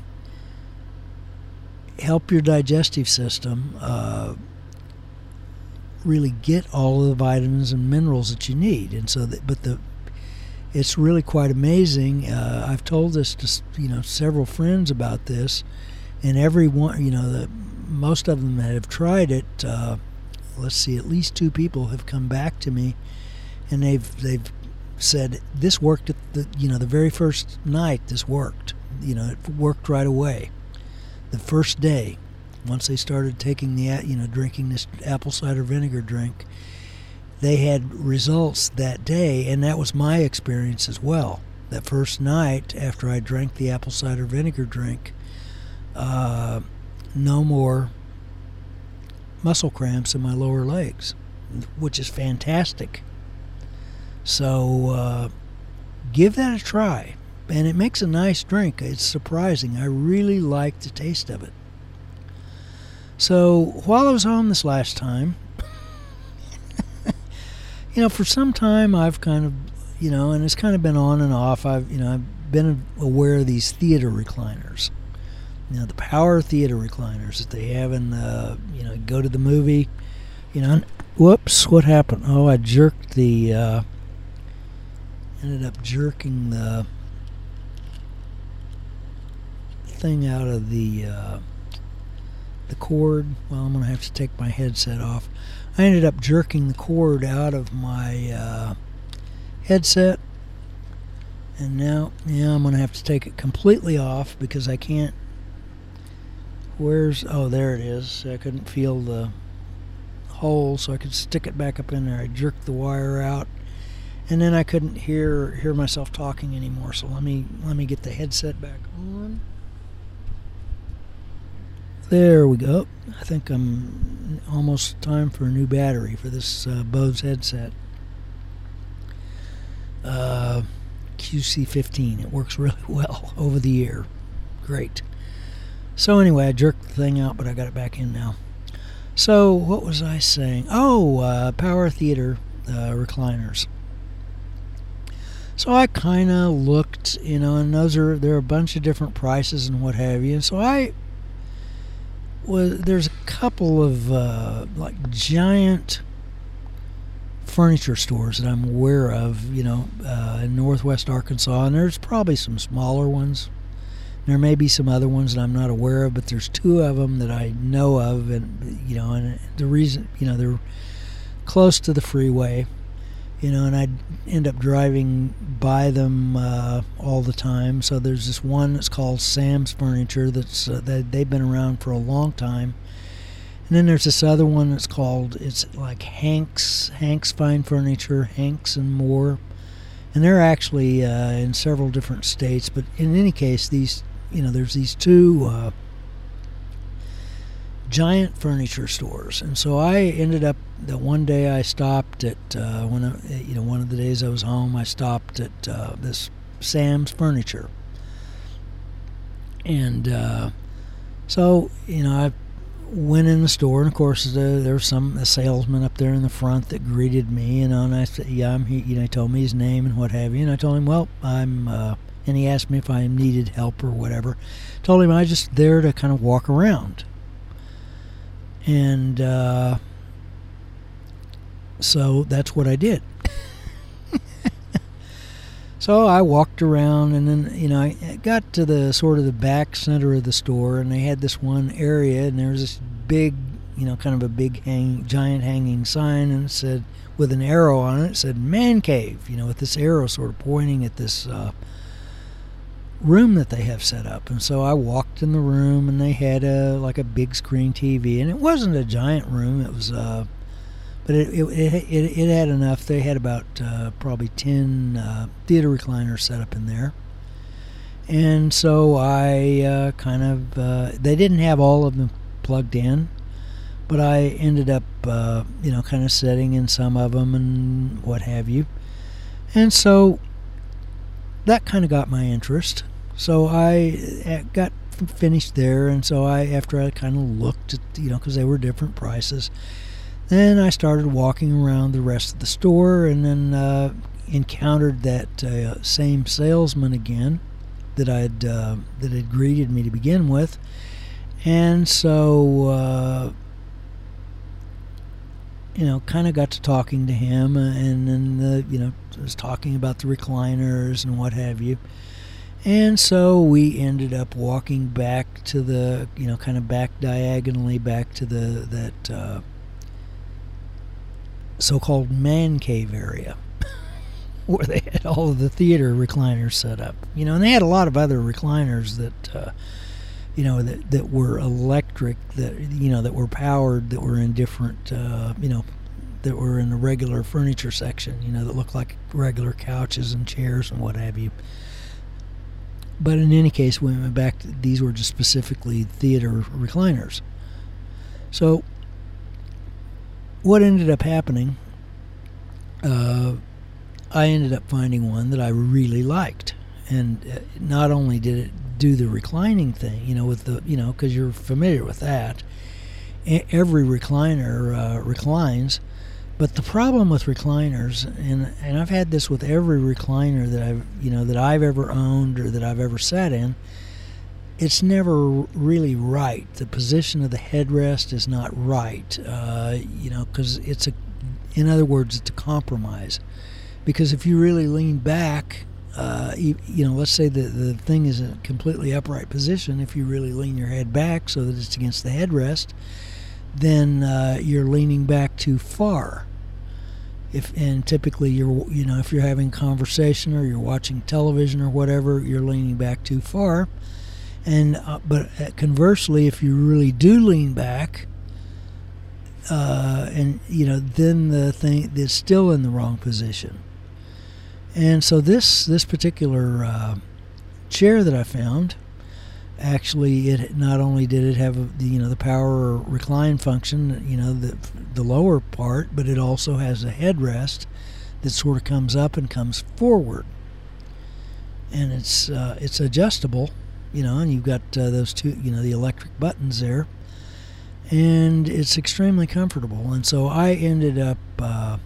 help your digestive system uh, really get all of the vitamins and minerals that you need. And so, that, but the it's really quite amazing. Uh, I've told this to, you know, several friends about this. And every one, you know, the, most of them that have tried it, uh, let's see, at least two people have come back to me, and they've they've said this worked at the, you know, the very first night. This worked, you know, it worked right away. The first day, once they started taking the, you know, drinking this apple cider vinegar drink, they had results that day, and that was my experience as well. That first night after I drank the apple cider vinegar drink. Uh, no more muscle cramps in my lower legs, which is fantastic. So uh, give that a try, and it makes a nice drink. It's surprising. I really like the taste of it. So while I was home this last time, you know, for some time I've kind of, you know, and it's kind of been on and off. I've, you know, I've been aware of these theater recliners. You know, the power theater recliners that they have in the, you know, go to the movie, you know, whoops, what happened? Oh, I jerked the, uh, ended up jerking the thing out of the, uh, the cord. Well, I'm going to have to take my headset off. I ended up jerking the cord out of my, uh, headset. And now, yeah, I'm going to have to take it completely off because I can't. Where's, oh, there it is. I couldn't feel the hole, so I could stick it back up in there. I jerked the wire out, and then I couldn't hear hear myself talking anymore. So let me let me get the headset back on. There we go. I think I'm almost time for a new battery for this uh, Bose headset. Uh, Q C fifteen. It works really well over the ear. Great. So anyway, I jerked the thing out, but I got it back in now. So what was I saying? Oh, uh, power theater uh, recliners. So I kind of looked, you know, and those are, there are a bunch of different prices and what have you. So I was, there's a couple of uh, like giant furniture stores that I'm aware of, you know, uh, in Northwest Arkansas, and there's probably some smaller ones. There may be some other ones that I'm not aware of, but there's two of them that I know of, and you know, and the reason, you know, they're close to the freeway, you know, and I end up driving by them uh, all the time. So there's this one that's called Sam's Furniture that's uh, that they've been around for a long time, and then there's this other one that's called, it's like Hank's Hank's Fine Furniture, Hank's and More, and they're actually uh, in several different states. But in any case, these, you know, there's these two uh, giant furniture stores, and so I ended up that one day I stopped at uh, when I, you know, one of the days I was home, I stopped at uh, this Sam's Furniture, and uh, so you know I went in the store, and of course the, there was some a salesman up there in the front that greeted me, you know, and I said, yeah, I'm here. You know, he told me his name and what have you, and I told him, well, I'm. Uh, And he asked me if I needed help or whatever. Told him I was just there to kind of walk around. And uh, so that's what I did. So I walked around, and then, you know, I got to the sort of the back center of the store, and they had this one area, and there was this big you know, kind of a big hang, giant hanging sign, and it said, with an arrow on it, it said Man Cave, you know, with this arrow sort of pointing at this uh, room that they have set up. And so I walked in the room, and they had a like a big screen T V, and it wasn't a giant room. It was, uh, but it it, it it it had enough. They had about uh, probably ten uh, theater recliners set up in there. And so I uh, kind of, uh, they didn't have all of them plugged in, but I ended up, uh, you know, kind of sitting in some of them and what have you. And so that kind of got my interest. So I got finished there, and so I, after I kind of looked at, you know, because they were different prices, then I started walking around the rest of the store, and then uh, encountered that uh, same salesman again that I'd uh, that had greeted me to begin with, and so uh, you know, kind of got to talking to him, and then the, you know, was talking about the recliners and what have you, and so we ended up walking back to the, you know, kind of back diagonally back to the that uh, so-called Man Cave area, where they had all of the theater recliners set up, you know, and they had a lot of other recliners that, uh, you know, that, that were electric, that, you know, that were powered, that were in different, uh, you know, that were in the regular furniture section, you know, that looked like regular couches and chairs and what have you. But in any case, when we went back to, these were just specifically theater recliners. So what ended up happening, uh, I ended up finding one that I really liked, and not only did it do the reclining thing, you know, with the, you know, because you're familiar with that, every recliner uh, reclines, but the problem with recliners, and and I've had this with every recliner that I've, you know, that I've ever owned or that I've ever sat in, it's never really right. The position of the headrest is not right, uh, you know, because it's a, in other words, it's a compromise. Because if you really lean back, uh, you, you know, let's say the, the thing is in a completely upright position, if you really lean your head back so that it's against the headrest, then uh, you're leaning back too far. If and typically you're, you know, if you're having a conversation or you're watching television or whatever, you're leaning back too far. And uh, but conversely, if you really do lean back, uh, and you know, then the thing is still in the wrong position. And so this this particular uh, chair that I found, actually, it not only did it have the, you know, the power recline function, you know, the the lower part, but it also has a headrest that sort of comes up and comes forward, and it's uh, it's adjustable, you know, and you've got uh, those two, you know, the electric buttons there, and it's extremely comfortable. And so I ended up Uh,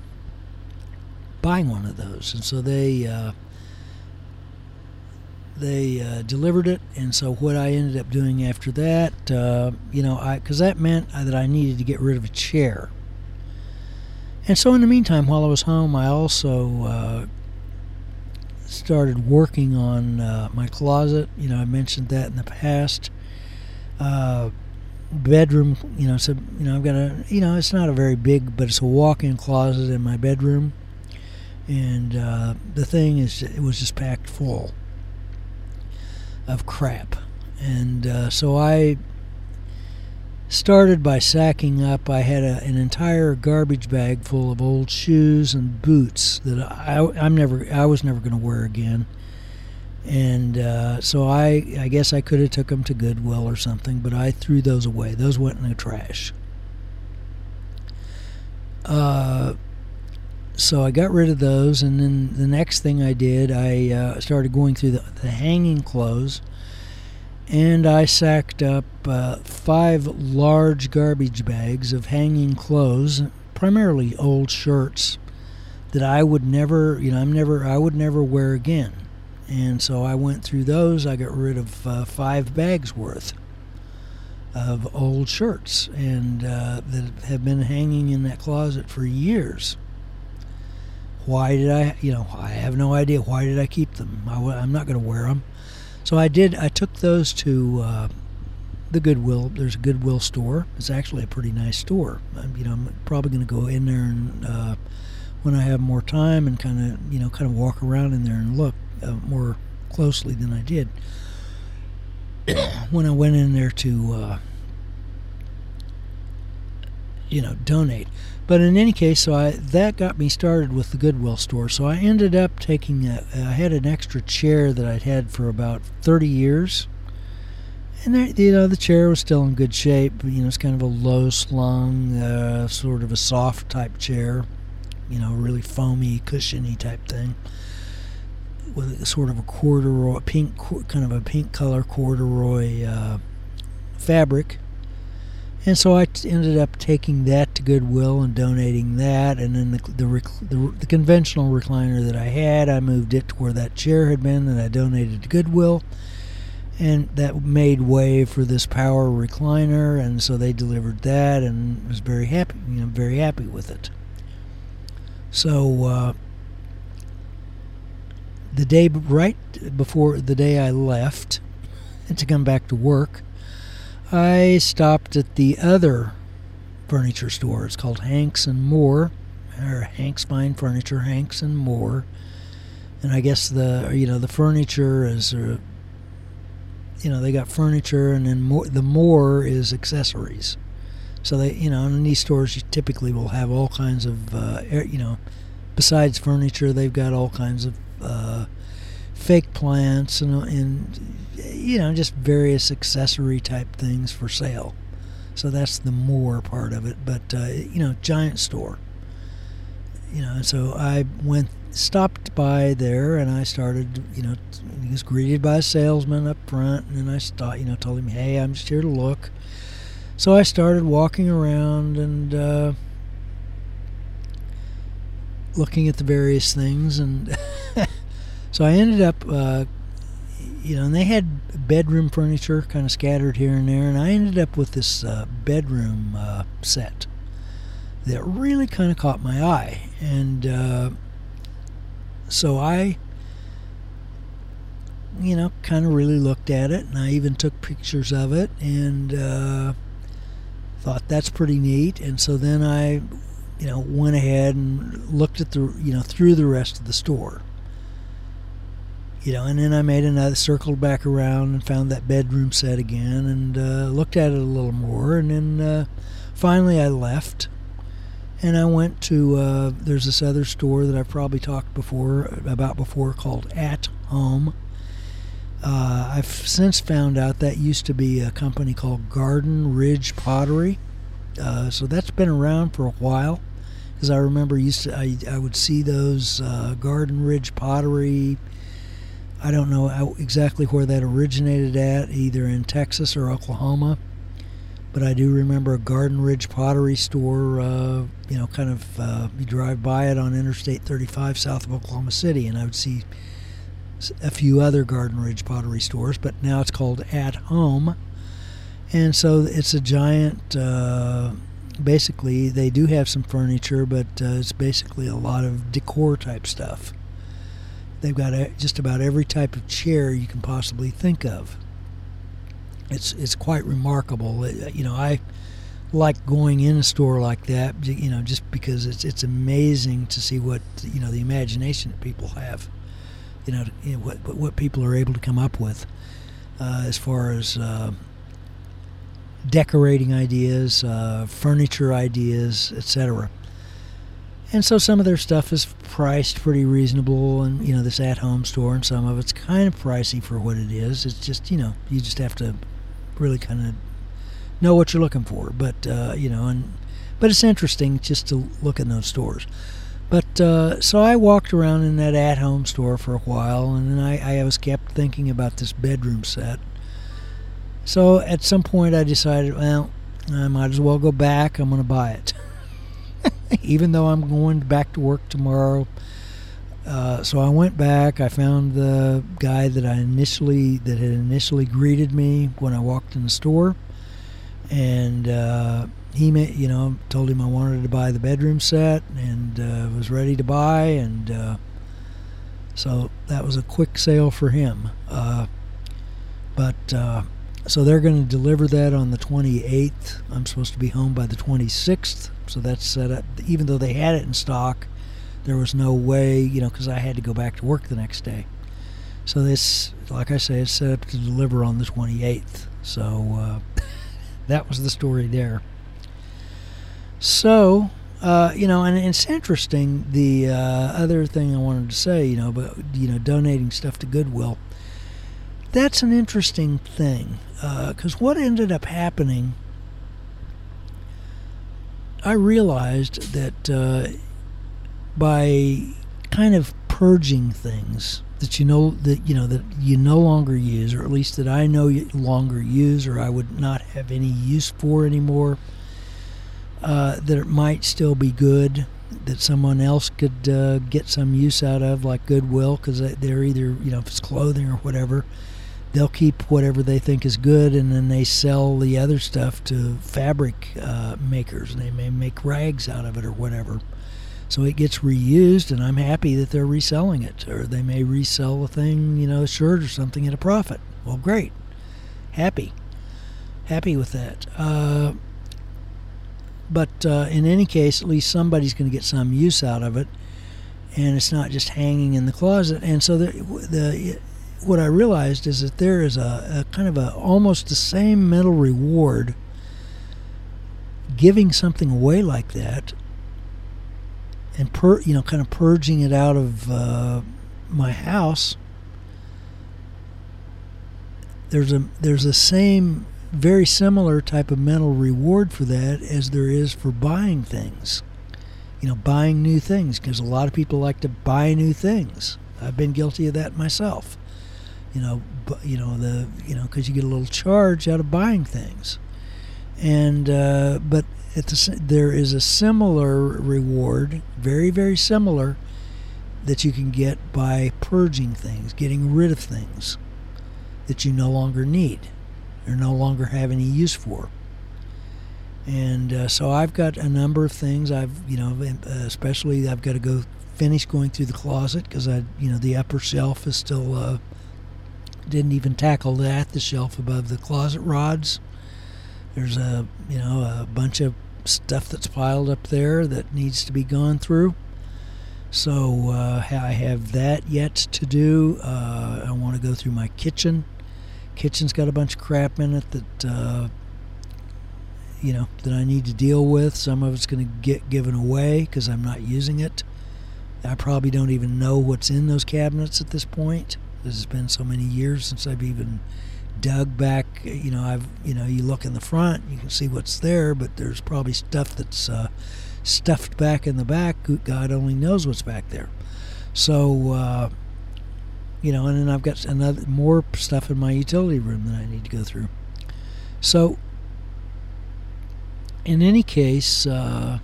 buying one of those, and so they uh, they uh, delivered it. And so what I ended up doing after that, uh, you know, I because that meant that I needed to get rid of a chair. And so in the meantime, while I was home, I also uh, started working on uh, my closet. You know, I mentioned that in the past. Uh, bedroom, you know, so you know, I've got a, you know, it's not a very big, but it's a walk-in closet in my bedroom. And uh, the thing is, it was just packed full of crap. And uh, so I started by sacking up. I had a, an entire garbage bag full of old shoes and boots that I, I'm never, I was never going to wear again. And uh, so I, I guess I could have took them to Goodwill or something, but I threw those away. Those went in the trash. Uh, so I got rid of those, and then the next thing I did, I uh, started going through the, the hanging clothes, and I sacked up uh, five large garbage bags of hanging clothes, primarily old shirts that I would never, you know, I'm never, I would never wear again. And so I went through those. I got rid of uh, five bags worth of old shirts, and uh, that have been hanging in that closet for years. Why did I, you know, I have no idea. Why did I keep them? I, I'm not going to wear them. So I did, I took those to uh, the Goodwill. There's a Goodwill store. It's actually a pretty nice store. I'm, you know, I'm probably going to go in there and uh, when I have more time and kind of, you know, kind of walk around in there and look uh, more closely than I did when I went in there to, uh, you know, donate. But in any case, so I that got me started with the Goodwill store. So I ended up taking a, I had an extra chair that I'd had for about thirty years. And there, you know, the chair was still in good shape. You know, it's kind of a low slung, uh, sort of a soft type chair. You know, really foamy, cushiony type thing. With a sort of a corduroy, pink, kind of a pink color corduroy uh, fabric. And so I t- ended up taking that to Goodwill and donating that. And then the the, rec- the the conventional recliner that I had, I moved it to where that chair had been, and I donated to Goodwill. And that made way for this power recliner, and so they delivered that, and was very happy, you know, very happy with it. So uh, the day right before the day I left to come back to work, I stopped at the other furniture store. It's called Hanks and More, or Hanks Fine Furniture, Hanks and More. And I guess the you know the furniture is, uh, you know, they got furniture, and then more, the more is accessories. So they, you know, in these stores, you typically will have all kinds of, uh, you know, besides furniture, they've got all kinds of uh, fake plants and, and, you know, just various accessory type things for sale. So that's the more part of it. But, uh, you know, giant store. You know, so I went, stopped by there, and I started, you know, he was greeted by a salesman up front, and then I start, you know, told him, hey, I'm just here to look. So I started walking around and uh, looking at the various things, and so I ended up, uh, you know, and they had bedroom furniture kind of scattered here and there, and I ended up with this uh, bedroom uh, set that really kind of caught my eye, and uh, so I, you know, kind of really looked at it, and I even took pictures of it, and uh, thought that's pretty neat. And so then I, you know, went ahead and looked at the, you know, through the rest of the store. You know, and then I made another, circled back around and found that bedroom set again, and uh, looked at it a little more, and then uh, finally I left, and I went to, uh, there's this other store that I've probably talked before about before called At Home. Uh, I've since found out that used to be a company called Garden Ridge Pottery. Uh, so that's been around for a while, because I remember used to, I, I would see those uh, Garden Ridge Pottery. I don't know how, exactly where that originated at, either in Texas or Oklahoma, but I do remember a Garden Ridge Pottery store, uh, you know, kind of, uh, you drive by it on Interstate thirty-five south of Oklahoma City, and I would see a few other Garden Ridge Pottery stores, but now it's called At Home. And so it's a giant, uh, basically, they do have some furniture, but uh, it's basically a lot of decor type stuff. They've got a, just about every type of chair you can possibly think of. It's it's quite remarkable. It, you know, I like going in a store like that, you know, just because it's it's amazing to see what, you know, the imagination that people have. You know, you know what what people are able to come up with uh, as far as uh, decorating ideas, uh, furniture ideas, et cetera. And so some of their stuff is priced pretty reasonable, and, you know, this at-home store, and some of it's kind of pricey for what it is. It's just, you know, you just have to really kind of know what you're looking for. But, uh, you know, and but it's interesting just to look in those stores. But uh, so I walked around in that at-home store for a while, and then I, I was kept thinking about this bedroom set. So at some point I decided, well, I might as well go back. I'm going to buy it. Even though I'm going back to work tomorrow. Uh, so I went back. I found the guy that I initially, that had initially greeted me when I walked in the store. And uh, he, may, you know, told him I wanted to buy the bedroom set, and uh, was ready to buy. And uh, so that was a quick sale for him. Uh, but uh, so they're going to deliver that on the twenty-eighth. I'm supposed to be home by the twenty-sixth. So that's set up. Even though they had it in stock, there was no way, you know, because I had to go back to work the next day. So this, like I say, it's set up to deliver on the twenty-eighth. So uh, that was the story there. So, uh, you know, and it's interesting, the uh, other thing I wanted to say, you know, but, you know, donating stuff to Goodwill. That's an interesting thing, because uh, what ended up happening, I realized that uh, by kind of purging things that you know that you know that you no longer use, or at least that I no longer use, or I would not have any use for anymore, uh, that it might still be good, that someone else could uh, get some use out of, like Goodwill, because they're either, you know, if it's clothing or whatever, they'll keep whatever they think is good, and then they sell the other stuff to fabric uh, makers, and they may make rags out of it or whatever. So it gets reused, and I'm happy that they're reselling it. Or they may resell a thing, you know, a shirt or something at a profit. Well, great. Happy. Happy with that. Uh, but uh, in any case, at least somebody's going to get some use out of it, and it's not just hanging in the closet. And so the the what I realized is that there is a, a kind of a almost the same mental reward giving something away like that, and pur- you know, kind of purging it out of uh, my house. There's a there's a same very similar type of mental reward for that as there is for buying things. You know, buying new things, because a lot of people like to buy new things. I've been guilty of that myself. You know, but you know the you know because you get a little charge out of buying things, and uh, but at the, there is a similar reward, very very similar, that you can get by purging things, getting rid of things that you no longer need or no longer have any use for. And uh, so I've got a number of things. I've you know especially I've got to go finish going through the closet, because I you know the upper shelf is still. Uh, Didn't even tackle that, the shelf above the closet rods. There's a you know a bunch of stuff that's piled up there that needs to be gone through. So uh, I have that yet to do. Uh, I want to go through my kitchen. Kitchen's got a bunch of crap in it that uh, you know that I need to deal with. Some of it's going to get given away because I'm not using it. I probably don't even know what's in those cabinets at this point. This has been so many years since I've even dug back. You know, I've you know, you look in the front, you can see what's there, but there's probably stuff that's uh, stuffed back in the back. God only knows what's back there. So, uh, you know, and then I've got another more stuff in my utility room that I need to go through. So, in any case, uh,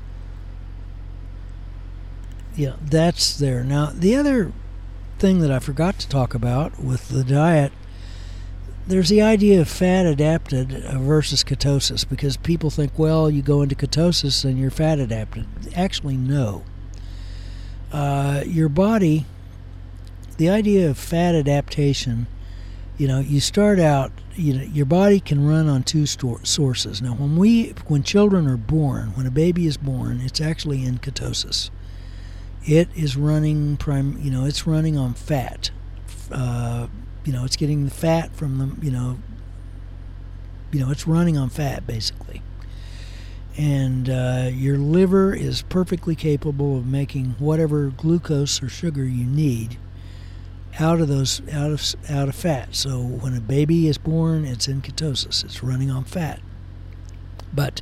yeah, that's there. Now, the other thing that I forgot to talk about with the diet, there's the idea of fat adapted versus ketosis, because people think, well, you go into ketosis and you're fat adapted. Actually, no. Uh, your body, the idea of fat adaptation, you know, you start out, you know, your body can run on two stor- sources. Now, when we, when children are born, when a baby is born, it's actually in ketosis. It is running prime, you know, it's running on fat. Uh, you know, it's getting the fat from the, you know, you know, it's running on fat basically. And uh, your liver is perfectly capable of making whatever glucose or sugar you need out of those, out of out of fat. So when a baby is born, it's in ketosis. It's running on fat. But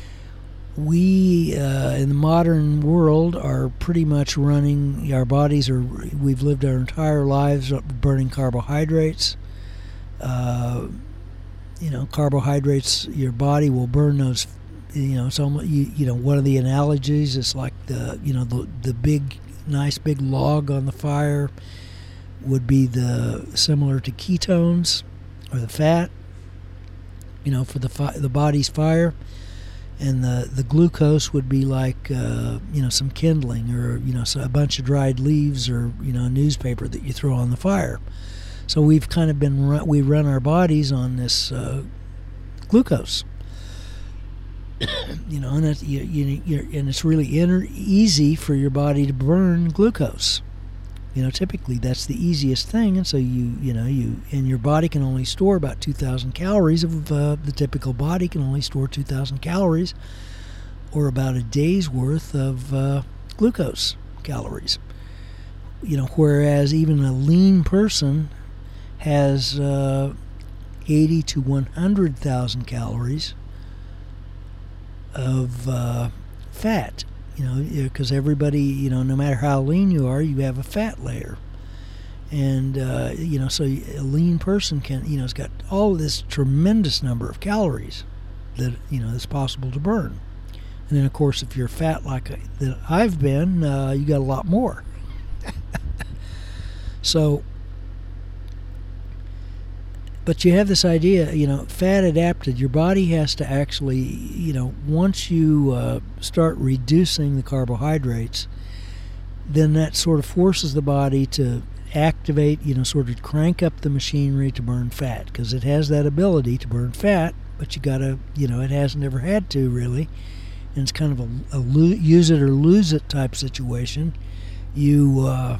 we uh, in the modern world are pretty much running, our bodies are, we've lived our entire lives burning carbohydrates. Uh, you know, carbohydrates, your body will burn those, you know, it's almost, you, you know, one of the analogies is like the, you know, the, the big, nice big log on the fire would be the, similar to ketones or the fat, you know, for the fi- the body's fire. And the, the glucose would be like, uh, you know, some kindling, or, you know, so a bunch of dried leaves, or, you know, a newspaper that you throw on the fire. So we've kind of been run, we run our bodies on this uh, glucose. You know, and it, you, you, you're, and it's really inter- easy for your body to burn glucose. You know, typically that's the easiest thing, and so you, you know, you and your body can only store about two thousand calories of uh, the typical body can only store two thousand calories, or about a day's worth of uh, glucose calories. You know, whereas even a lean person has uh, eighty to one hundred thousand calories of uh, fat. You know, because everybody, you know, no matter how lean you are, you have a fat layer. And, uh, you know, so a lean person can, you know, has got all this tremendous number of calories that, you know, is possible to burn. And then, of course, if you're fat like I, that I've been, uh, you got a lot more. So, but you have this idea, you know, fat adapted, your body has to actually, you know, once you uh, start reducing the carbohydrates, then that sort of forces the body to activate, you know, sort of crank up the machinery to burn fat, because it has that ability to burn fat, but you got to, you know, it hasn't ever had to really, and it's kind of a, a lo- use it or lose it type situation. You uh,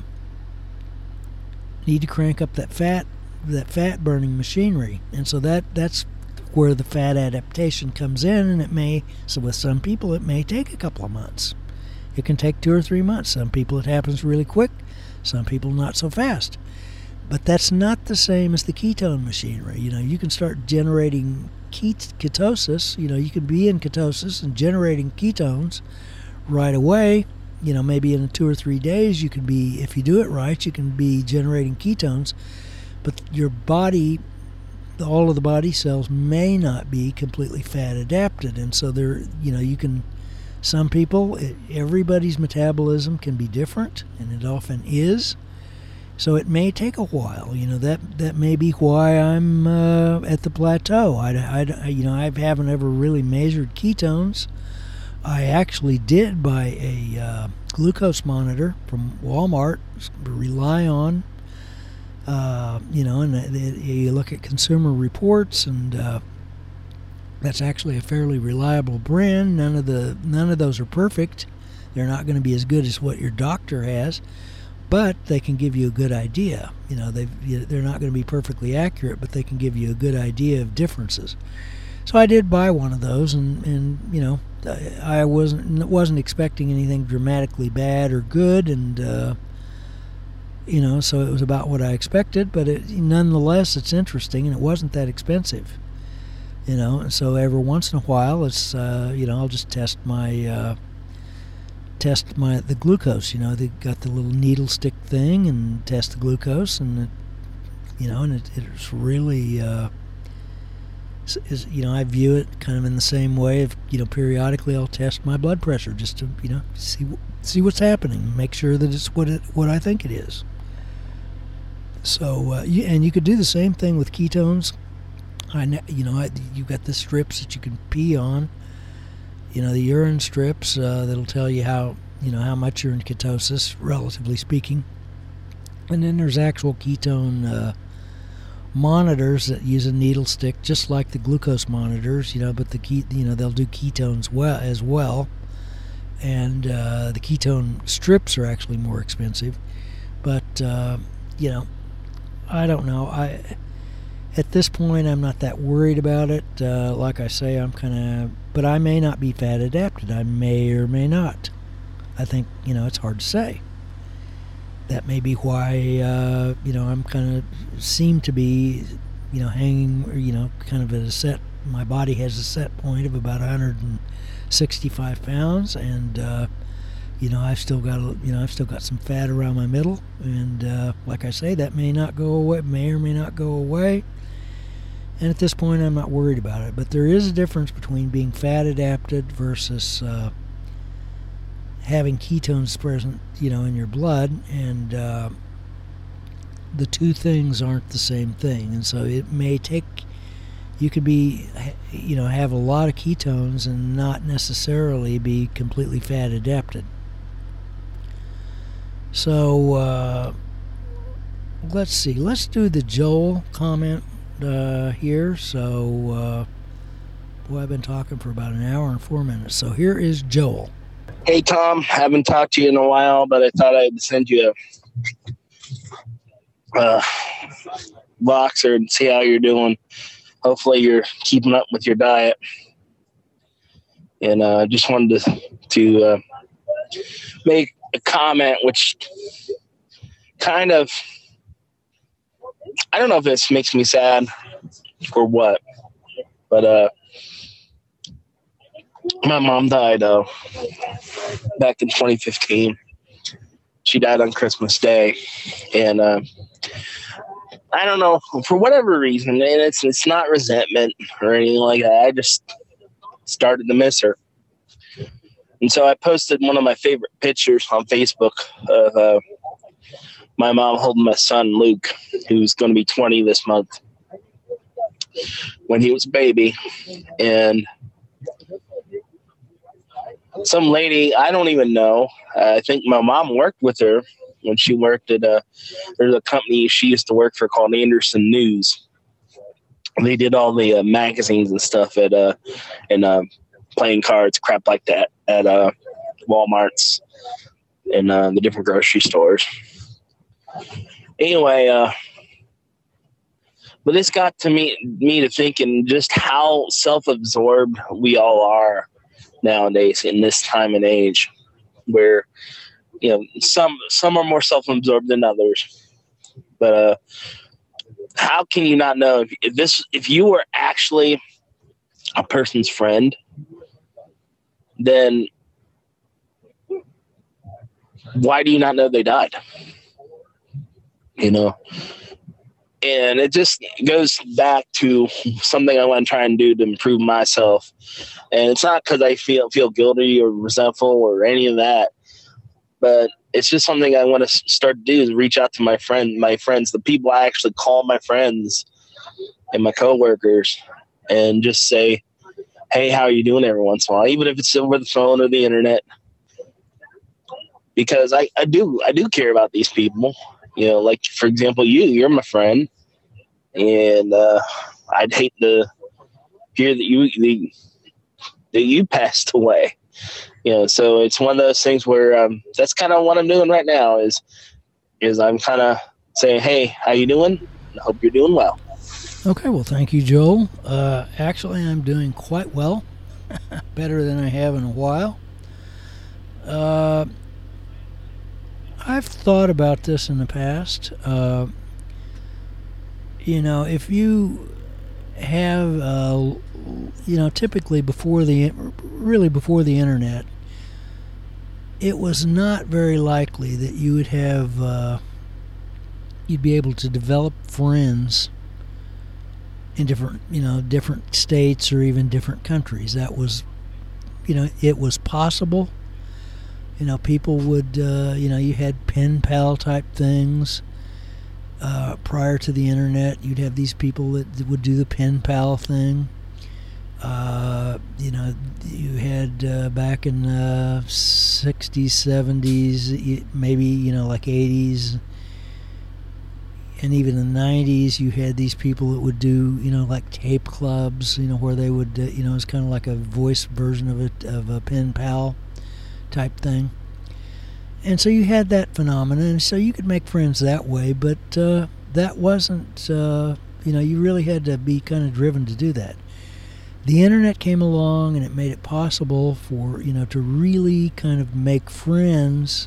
need to crank up that fat that fat burning machinery, and so that that's where the fat adaptation comes in. And it may, so with some people it may take a couple of months, it can take two or three months. Some people it happens really quick, some people not so fast. But that's not the same as the ketone machinery. You know, you can start generating ket- ketosis, you know, you can be in ketosis and generating ketones right away. You know, maybe in two or three days you can be, if you do it right, you can be generating ketones. But your body, all of the body cells may not be completely fat adapted, and so there, you know, you can. Some people, it, everybody's metabolism can be different, and it often is. So it may take a while. You know, that that may be why I'm uh, at the plateau. I, I, you know, I haven't ever really measured ketones. I actually did buy a uh, glucose monitor from Walmart. Rely on. Uh, you know, and uh, you look at Consumer Reports, and uh, that's actually a fairly reliable brand. None of the none of those are perfect. They're not going to be as good as what your doctor has, but they can give you a good idea. You know, they they're not going to be perfectly accurate, but they can give you a good idea of differences. So I did buy one of those, and, and you know, I wasn't wasn't expecting anything dramatically bad or good, and. Uh, You know, so it was about what I expected, but it, nonetheless, it's interesting, and it wasn't that expensive. You know, and so every once in a while, it's uh, you know, I'll just test my uh, test my the glucose. You know, they got the little needle stick thing, and test the glucose, and it, you know, and it, it's really uh, is you know, I view it kind of in the same way. Of, you know, periodically I'll test my blood pressure just to, you know, see see what's happening, make sure that it's what it what I think it is. So, uh, you, and you could do the same thing with ketones. I, you know, I, you got the strips that you can pee on. You know, the urine strips uh, that'll tell you how, you know, how much you're in ketosis, relatively speaking. And then there's actual ketone uh, monitors that use a needle stick, just like the glucose monitors. You know, but the ke- you know, they'll do ketones well as well. And uh, the ketone strips are actually more expensive. But uh, you know. I don't know. I at this point I'm not that worried about it. Uh, like I say, I'm kind of, but I may not be fat adapted. I may or may not. I think, you know, it's hard to say. That may be why uh, you know, I'm kind of seem to be, you know, hanging, you know, kind of at a set. My body has a set point of about one hundred sixty-five pounds, and uh, you know, I've still got, you know, I've still got some fat around my middle, and uh, like I say, that may not go away, may or may not go away. And at this point, I'm not worried about it. But there is a difference between being fat adapted versus uh, having ketones present, you know, in your blood, and uh, the two things aren't the same thing. And so it may take, you could be, you know, have a lot of ketones and not necessarily be completely fat adapted. So, uh, let's see. Let's do the Joel comment uh, here. So, uh, boy, I've been talking for about an hour and four minutes. So here is Joel. Hey, Tom. Haven't talked to you in a while, but I thought I'd send you a uh, boxer and see how you're doing. Hopefully you're keeping up with your diet. And I uh, just wanted to, to uh, make a comment, which kind of, I don't know if this makes me sad or what, but uh, my mom died uh, back in twenty fifteen. She died on Christmas Day. And uh, I don't know, for whatever reason, and it's, it's not resentment or anything like that. I just started to miss her. And so I posted one of my favorite pictures on Facebook of uh, my mom holding my son, Luke, who's going to be twenty this month, when he was a baby. And some lady, I don't even know, uh, I think my mom worked with her when she worked at a, there's a company she used to work for called Anderson News. They did all the uh, magazines and stuff at uh, and uh, playing cards, crap like that at uh, Walmart's and uh, the different grocery stores. Anyway, uh, but this got to me me to thinking just how self-absorbed we all are nowadays in this time and age, where you know some some are more self-absorbed than others. But uh, how can you not know if, if this if you were actually a person's friend, then why do you not know they died? You know, and it just goes back to something I want to try and do to improve myself. And it's not because I feel feel guilty or resentful or any of that, but it's just something I want to start to do is reach out to my friend, my friends, the people I actually call my friends and my coworkers, and just say, hey, how are you doing every once in a while, even if it's over the phone or the internet, because I, I do, I do care about these people, you know, like for example, you, you're my friend, and uh, I'd hate to hear that you, the, that you passed away. You know, so it's one of those things where um, that's kind of what I'm doing right now is, is I'm kind of saying, hey, how you doing? I hope you're doing well. Okay, well, thank you, Joel. Uh, actually, I'm doing quite well, better than I have in a while. Uh, I've thought about this in the past. Uh, you know, if you have, uh, you know, typically before the, really before the internet, it was not very likely that you would have, uh, you'd be able to develop friends in different, you know, different states or even different countries. That was, you know, it was possible. You know, people would, uh, you know, you had pen pal type things. Uh, prior to the internet, you'd have these people that would do the pen pal thing. Uh, you know, you had uh, back in the sixties, seventies, maybe, you know, like eighties, and even the nineties, you had these people that would do, you know, like tape clubs, you know, where they would, uh, you know, it's kind of like a voice version of it, of a pen pal type thing. And so you had that phenomenon, and so you could make friends that way, but uh, that wasn't, uh, you know, you really had to be kind of driven to do that. The internet came along, and it made it possible for, you know, to really kind of make friends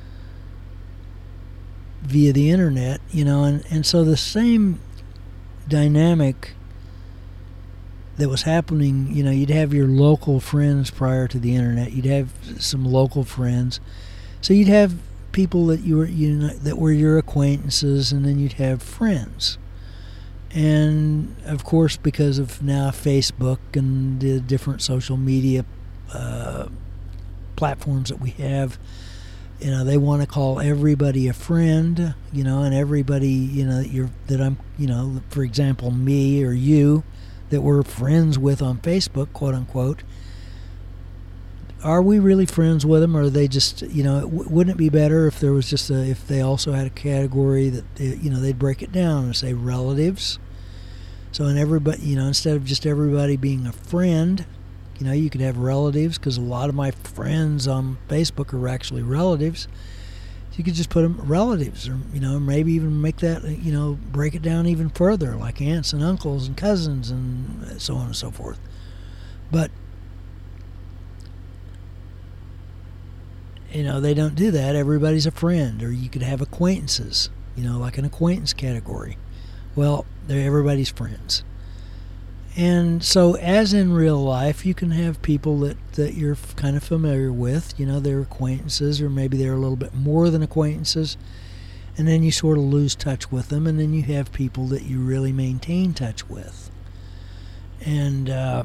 via the internet, you know, and, and so the same dynamic that was happening, you know, you'd have your local friends prior to the internet, you'd have some local friends, so you'd have people that you were, you know, that were your acquaintances, and then you'd have friends. And of course, because of now Facebook and the different social media uh, platforms that we have, you know, they want to call everybody a friend, you know, and everybody, you know, that you're, that I'm, you know, for example, me or you, that we're friends with on Facebook, quote unquote, are we really friends with them, or are they just, you know, w- wouldn't it be better if there was just a, if they also had a category that, you know, they'd break it down and say relatives. So in everybody, you know, instead of just everybody being a friend, you know, you could have relatives, because a lot of my friends on Facebook are actually relatives. So you could just put them relatives, or, you know, maybe even make that, you know, break it down even further, like aunts and uncles and cousins and so on and so forth. But, you know, they don't do that. Everybody's a friend. Or you could have acquaintances, you know, like an acquaintance category. Well, they're everybody's friends. And so, as in real life, you can have people that, that you're kind of familiar with, you know, they're acquaintances, or maybe they're a little bit more than acquaintances, and then you sort of lose touch with them, and then you have people that you really maintain touch with. And, uh,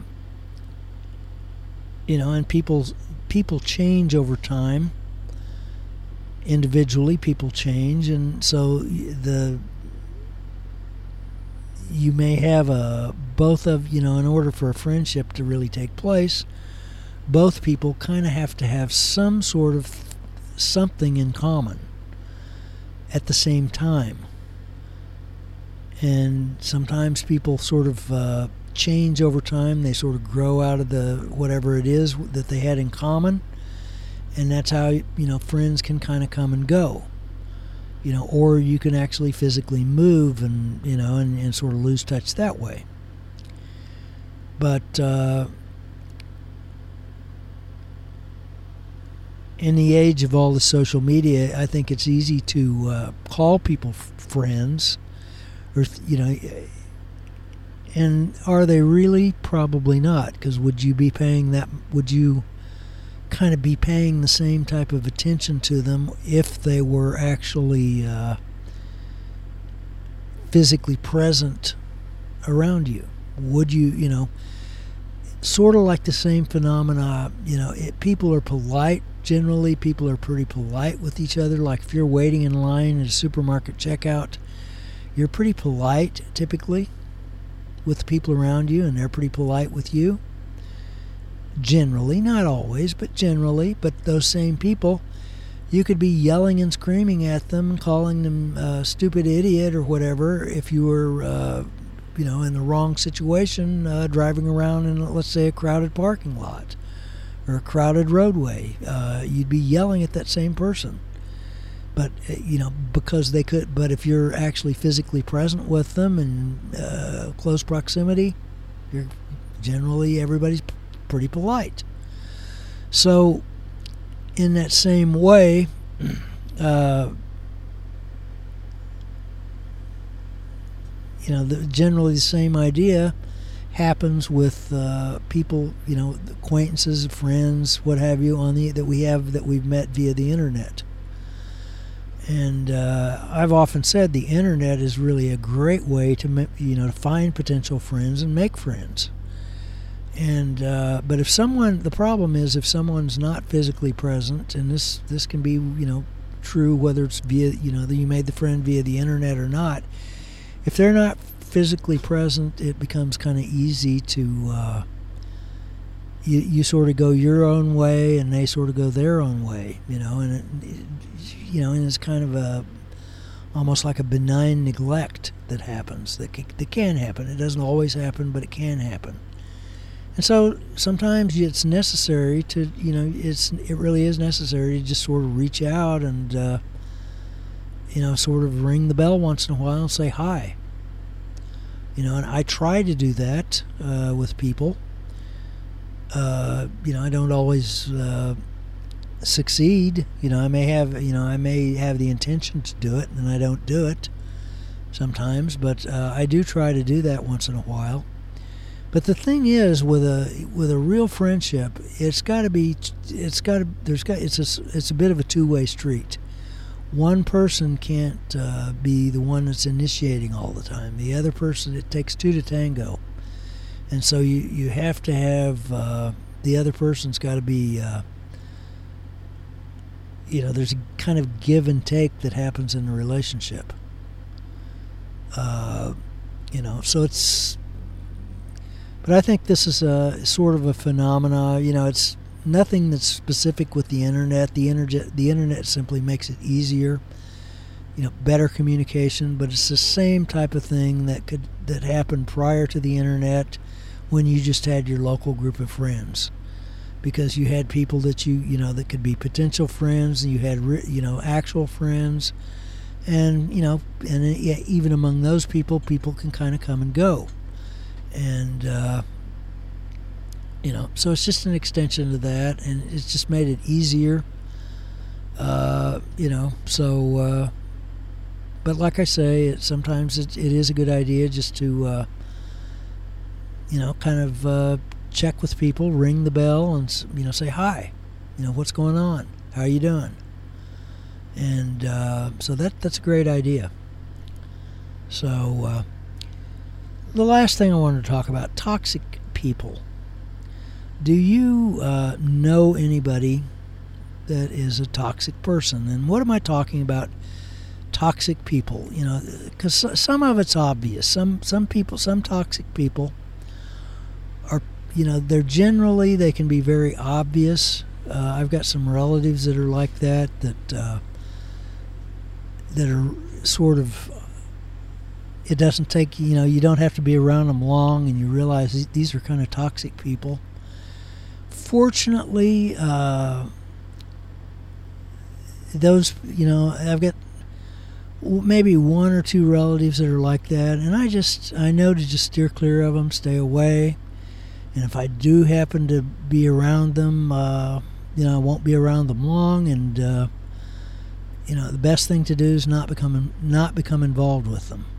you know, and people, people change over time. Individually, people change, and so the... you may have a both of, you know, in order for a friendship to really take place, both people kind of have to have some sort of something in common at the same time. And sometimes people sort of uh, change over time. They sort of grow out of the whatever it is that they had in common, and that's how, you know, friends can kind of come and go. You know, or you can actually physically move and, you know, and, and sort of lose touch that way. But uh, in the age of all the social media, I think it's easy to uh, call people f- friends, or, you know, and are they really? Probably not, because would you be paying that, would you kind of be paying the same type of attention to them if they were actually uh, physically present around you? Would you, you know, sort of like the same phenomena, you know, it, people are polite. Generally, people are pretty polite with each other. Like if you're waiting in line at a supermarket checkout, you're pretty polite typically with the people around you, and they're pretty polite with you. Generally, not always, but generally. But those same people, you could be yelling and screaming at them, calling them a stupid idiot or whatever, if you were, uh, you know, in the wrong situation, uh, driving around in, let's say, a crowded parking lot or a crowded roadway. Uh, you'd be yelling at that same person. But, you know, because they could, but if you're actually physically present with them in uh, close proximity, you're generally, everybody's pretty polite. So, in that same way, uh, you know, the, generally the same idea happens with uh, people, you know, acquaintances, friends, what have you, on the that we have that we've met via the internet. And uh, I've often said the internet is really a great way to, you know, to find potential friends and make friends. And uh, but if someone, the problem is if someone's not physically present, and this this can be, you know, true whether it's via, you know, that you made the friend via the internet or not. If they're not physically present, it becomes kind of easy to uh, you you sort of go your own way and they sort of go their own way, you know, and it, it, you know, and it's kind of a almost like a benign neglect that happens that can, that can happen. It doesn't always happen, but it can happen. And so sometimes it's necessary to, you know, it's it really is necessary to just sort of reach out and, uh, you know, sort of ring the bell once in a while and say hi. You know, and I try to do that uh, with people. Uh, you know, I don't always uh, succeed. You know, I may have, you know, I may have the intention to do it, and I don't do it sometimes. But uh, I do try to do that once in a while. But the thing is, with a with a real friendship, it's got to be, it's got to, there's got, it's a, it's a bit of a two-way street. One person can't uh, be the one that's initiating all the time. The other person, it takes two to tango, and so you you have to have uh, the other person's got to be, uh, you know, there's a kind of give and take that happens in the relationship. Uh, you know, so it's. But I think this is a sort of a phenomena. You know, it's nothing that's specific with the internet. The internet, the internet simply makes it easier, you know, better communication. But it's the same type of thing that could that happened prior to the internet, when you just had your local group of friends, because you had people that you you know that could be potential friends, and you had you know actual friends, and you know, and even among those people, people can kind of come and go, and. Uh, You know, so it's just an extension of that, and it's just made it easier. Uh, you know, so, uh, but like I say, it, sometimes it, it is a good idea just to, uh, you know, kind of uh, check with people, ring the bell, and, you know, say hi. You know, what's going on? How are you doing? And uh, so that that's a great idea. So uh, the last thing I wanted to talk about, toxic people. Do you uh, know anybody that is a toxic person? And what am I talking about? Toxic people, you know, because some of it's obvious. Some some people, some toxic people are, you know, they're generally, they can be very obvious. Uh, I've got some relatives that are like that, that uh, that are sort of. It doesn't take, you know, you don't have to be around them long, and you realize these are kind of toxic people. Fortunately, uh, those, you know, I've got maybe one or two relatives that are like that, and I just, I know to just steer clear of them, stay away, and if I do happen to be around them, uh, you know, I won't be around them long, and, uh, you know, the best thing to do is not become, not become involved with them,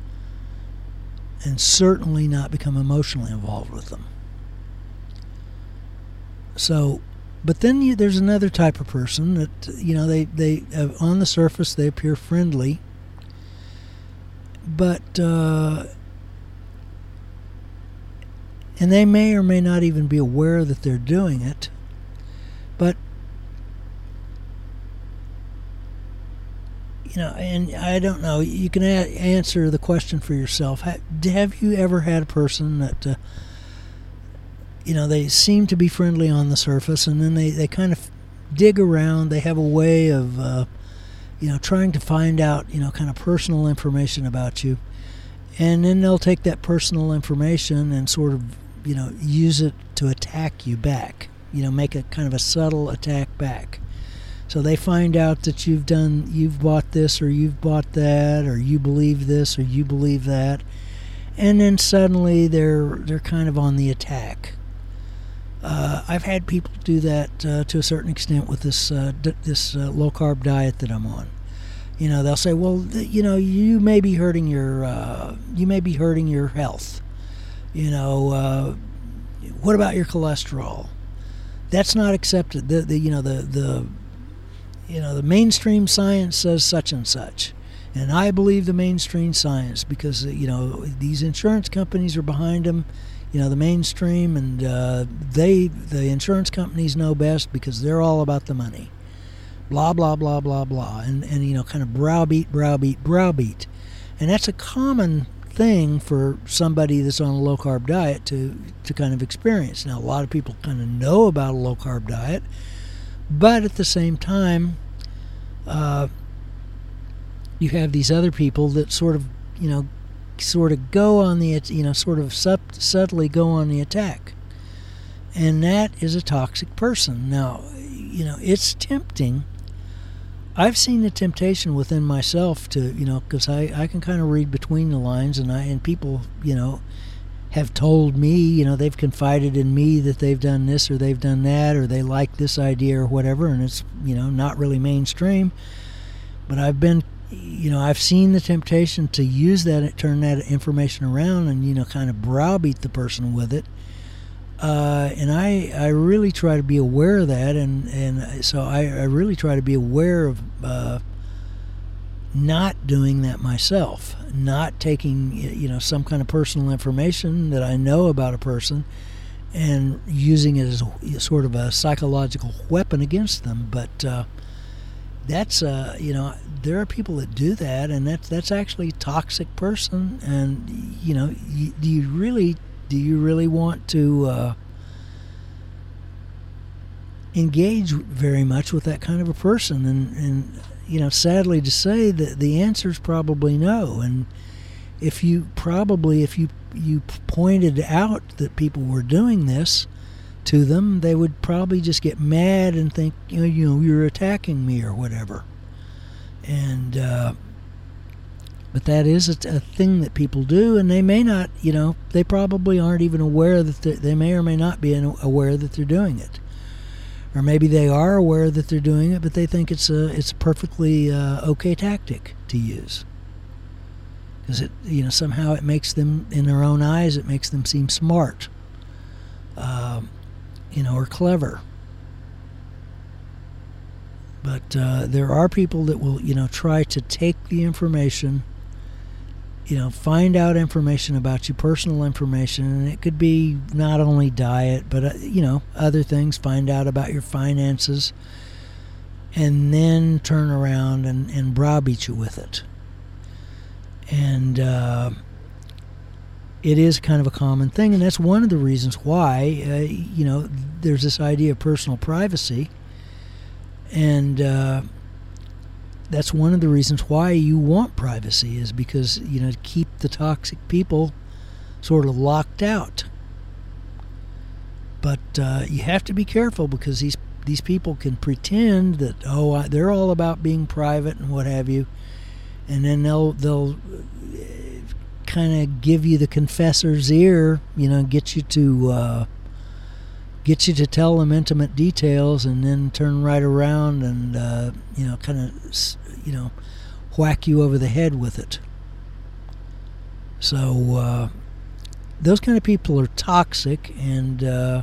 and certainly not become emotionally involved with them. So, but then you, there's another type of person that, you know, they, they uh, on the surface, they appear friendly, but, uh, and they may or may not even be aware that they're doing it, but, you know, and I don't know, you can a- answer the question for yourself. Have you ever had a person that, uh, you know, they seem to be friendly on the surface, and then they, they kind of dig around. They have a way of, uh, you know, trying to find out, you know, kind of personal information about you. And then they'll take that personal information and sort of, you know, use it to attack you back. You know, make a kind of a subtle attack back. So they find out that you've done, you've bought this, or you've bought that, or you believe this, or you believe that. And then suddenly they're they're kind of on the attack. Uh, I've had people do that uh, to a certain extent with this uh, d- this uh, low carb diet that I'm on. You know, they'll say, "Well, th- you know, you may be hurting your uh, you may be hurting your health. You know, uh, what about your cholesterol? That's not accepted. The, the you know the the you know the mainstream science says such and such, and I believe the mainstream science because you know these insurance companies are behind them." You know, the mainstream, and uh, they, the insurance companies know best because they're all about the money. Blah, blah, blah, blah, blah. And, and you know, kind of browbeat, browbeat, browbeat. And that's a common thing for somebody that's on a low-carb diet to, to kind of experience. Now, a lot of people kind of know about a low-carb diet, but at the same time, uh, you have these other people that sort of, you know, sort of go on the, you know, sort of sub- subtly go on the attack. And that is a toxic person. Now, you know, it's tempting. I've seen the temptation within myself to, you know, because I, I can kind of read between the lines, and I and people, you know, have told me, you know, they've confided in me that they've done this or they've done that or they like this idea or whatever, and it's, you know, not really mainstream. But I've been You know, I've seen the temptation to use that, turn that information around, and you know, kind of browbeat the person with it. Uh, and I, I really try to be aware of that, and and so I, I really try to be aware of uh, not doing that myself, not taking you know some kind of personal information that I know about a person, and using it as a, sort of a psychological weapon against them, but. Uh, That's uh, you know, there are people that do that, and that's that's actually a toxic person. And you know, you, do you really do you really want to uh, engage very much with that kind of a person. And, and you know, sadly to say, that the answer is probably no. And if you probably, if you you pointed out that people were doing this to them, they would probably just get mad and think, you know, you know you're attacking me or whatever. And uh, but that is a, a thing that people do, and they may not, you know, they probably aren't even aware that they may or may not be aware that they're doing it. Or maybe they are aware that they're doing it, but they think it's a it's a perfectly uh, okay tactic to use. Because it, you know, somehow it makes them, in their own eyes, it makes them seem smart, uh, you know, or clever. But uh, there are people that will, you know, try to take the information, you know, find out information about you, personal information, and it could be not only diet, but, uh, you know, other things, find out about your finances, and then turn around and, and browbeat you with it. And uh, it is kind of a common thing, and that's one of the reasons why, uh, you know, there's this idea of personal privacy, and uh, that's one of the reasons why you want privacy, is because, you know, to keep the toxic people sort of locked out. But uh, you have to be careful, because these these people can pretend that, oh, I, they're all about being private and what have you, and then they'll they'll kind of give you the confessor's ear, you know, get you to uh, get you to tell them intimate details, and then turn right around and uh, you know, kind of you know, whack you over the head with it. So uh, those kind of people are toxic, and uh,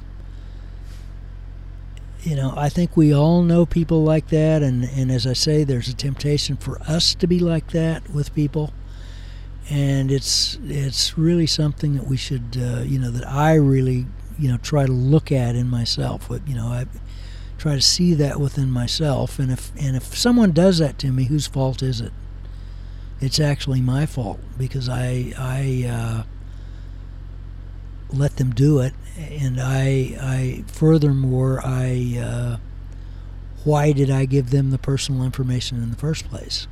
you know, I think we all know people like that, and, and as I say, there's a temptation for us to be like that with people, and it's it's really something that we should, uh, you know, that I really, you know, try to look at in myself. But, you know, I try to see that within myself, and if and if someone does that to me, whose fault is it? It's actually my fault, because I I uh, let them do it. And I, I furthermore, I, uh, why did I give them the personal information in the first place?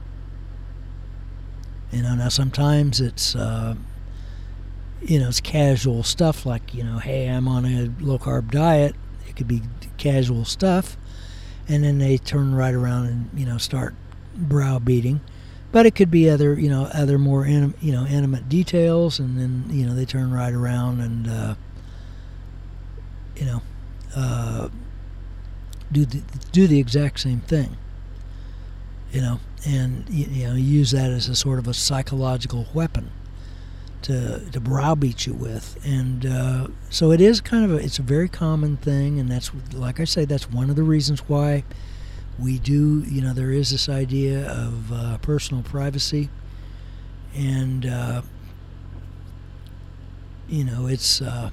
You know, now sometimes it's, uh, you know, it's casual stuff like, you know, hey, I'm on a low-carb diet. It could be casual stuff. And then they turn right around and, you know, start browbeating. But it could be other, you know, other more, in, you know, intimate details. And then, you know, they turn right around and, uh, you know, uh, do the, do the exact same thing, you know, and, you, you know, use that as a sort of a psychological weapon to to browbeat you with. And uh, so it is kind of a, it's a very common thing, and that's, like I say, that's one of the reasons why we do, you know, there is this idea of uh, personal privacy, and, uh, you know, it's, uh,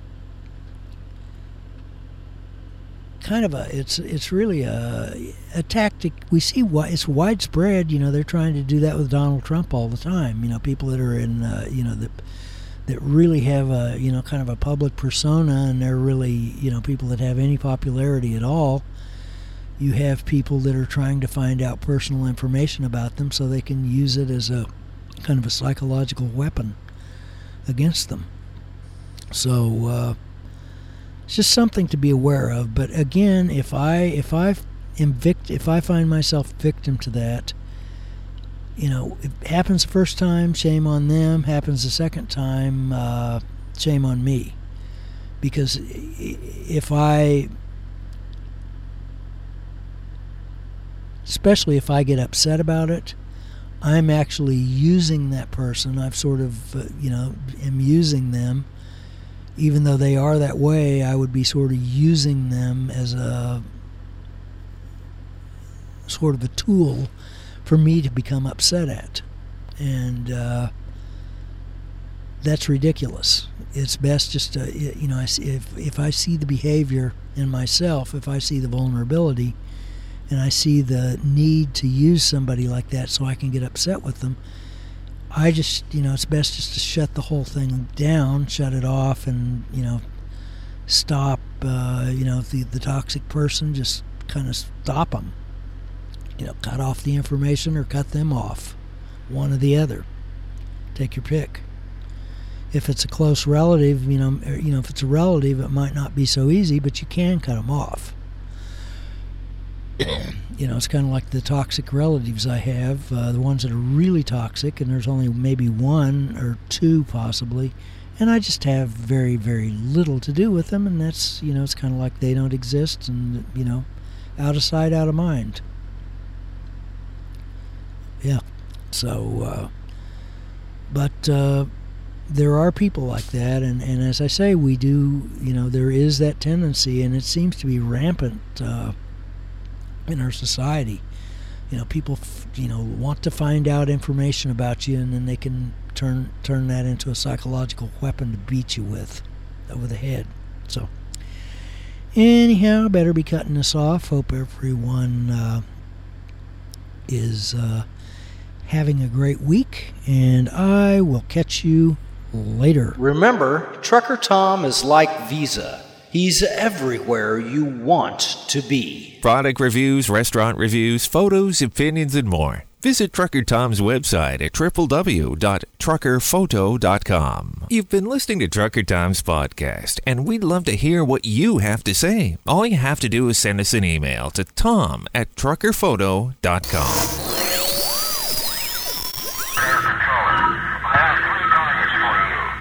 kind of a it's it's really a a tactic we see. Why it's widespread. You know, they're trying to do that with Donald Trump all the time. You know, people that are in uh, you know that that really have a, you know, kind of a public persona, and they're really, you know, people that have any popularity at all. You have people that are trying to find out personal information about them so they can use it as a kind of a psychological weapon against them. So uh, it's just something to be aware of. But again, if I if I am vict- if I find myself victim to that, you know, it happens the first time, shame on them. Happens the second time, uh, shame on me. Because if I, especially if I get upset about it, I'm actually using that person. I've sort of, uh, you know, am using them. Even though they are that way, I would be sort of using them as a sort of a tool for me to become upset at. And uh, that's ridiculous. It's best just to, you know, if, if I see the behavior in myself, if I see the vulnerability, and I see the need to use somebody like that so I can get upset with them, I just, you know, it's best just to shut the whole thing down, shut it off, and, you know, stop uh, you know, if the, the toxic person, just kind of stop them. You know, cut off the information or cut them off. One or the other. Take your pick. If it's a close relative, you know, you know, if it's a relative, it might not be so easy, but you can cut them off. You know, it's kind of like the toxic relatives I have, uh, the ones that are really toxic, and there's only maybe one or two possibly, and I just have very, very little to do with them, and that's, you know, it's kind of like they don't exist, and, you know, out of sight, out of mind. Yeah, so, uh, but uh, there are people like that, and, and as I say, we do, you know, there is that tendency, and it seems to be rampant uh, in our society. You know, people, you know, want to find out information about you, and then they can turn turn that into a psychological weapon to beat you with over the head. So, anyhow, better be cutting this off. Hope everyone uh, is uh, having a great week, and I will catch you later. Remember, Trucker Tom is like Visa. He's everywhere you want to be. Product reviews, restaurant reviews, photos, opinions, and more. Visit Trucker Tom's website at w w w dot trucker photo dot com. You've been listening to Trucker Tom's podcast, and we'd love to hear what you have to say. All you have to do is send us an email to tom at trucker photo dot com.